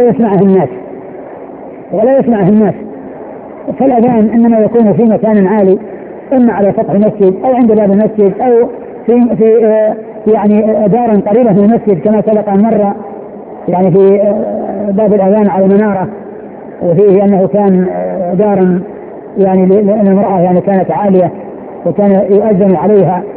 يسمعه الناس. فالأذان إنما يكون في مكان عالي، إما على سطح المسجد أو عند باب المسجد أو في يعني دار قريبة من المسجد كما سبق أن مر، يعني في باب الأذان على منارة، وفيه أنه كان دارا يعني للمرأة يعني كانت عالية وكان يؤذن عليها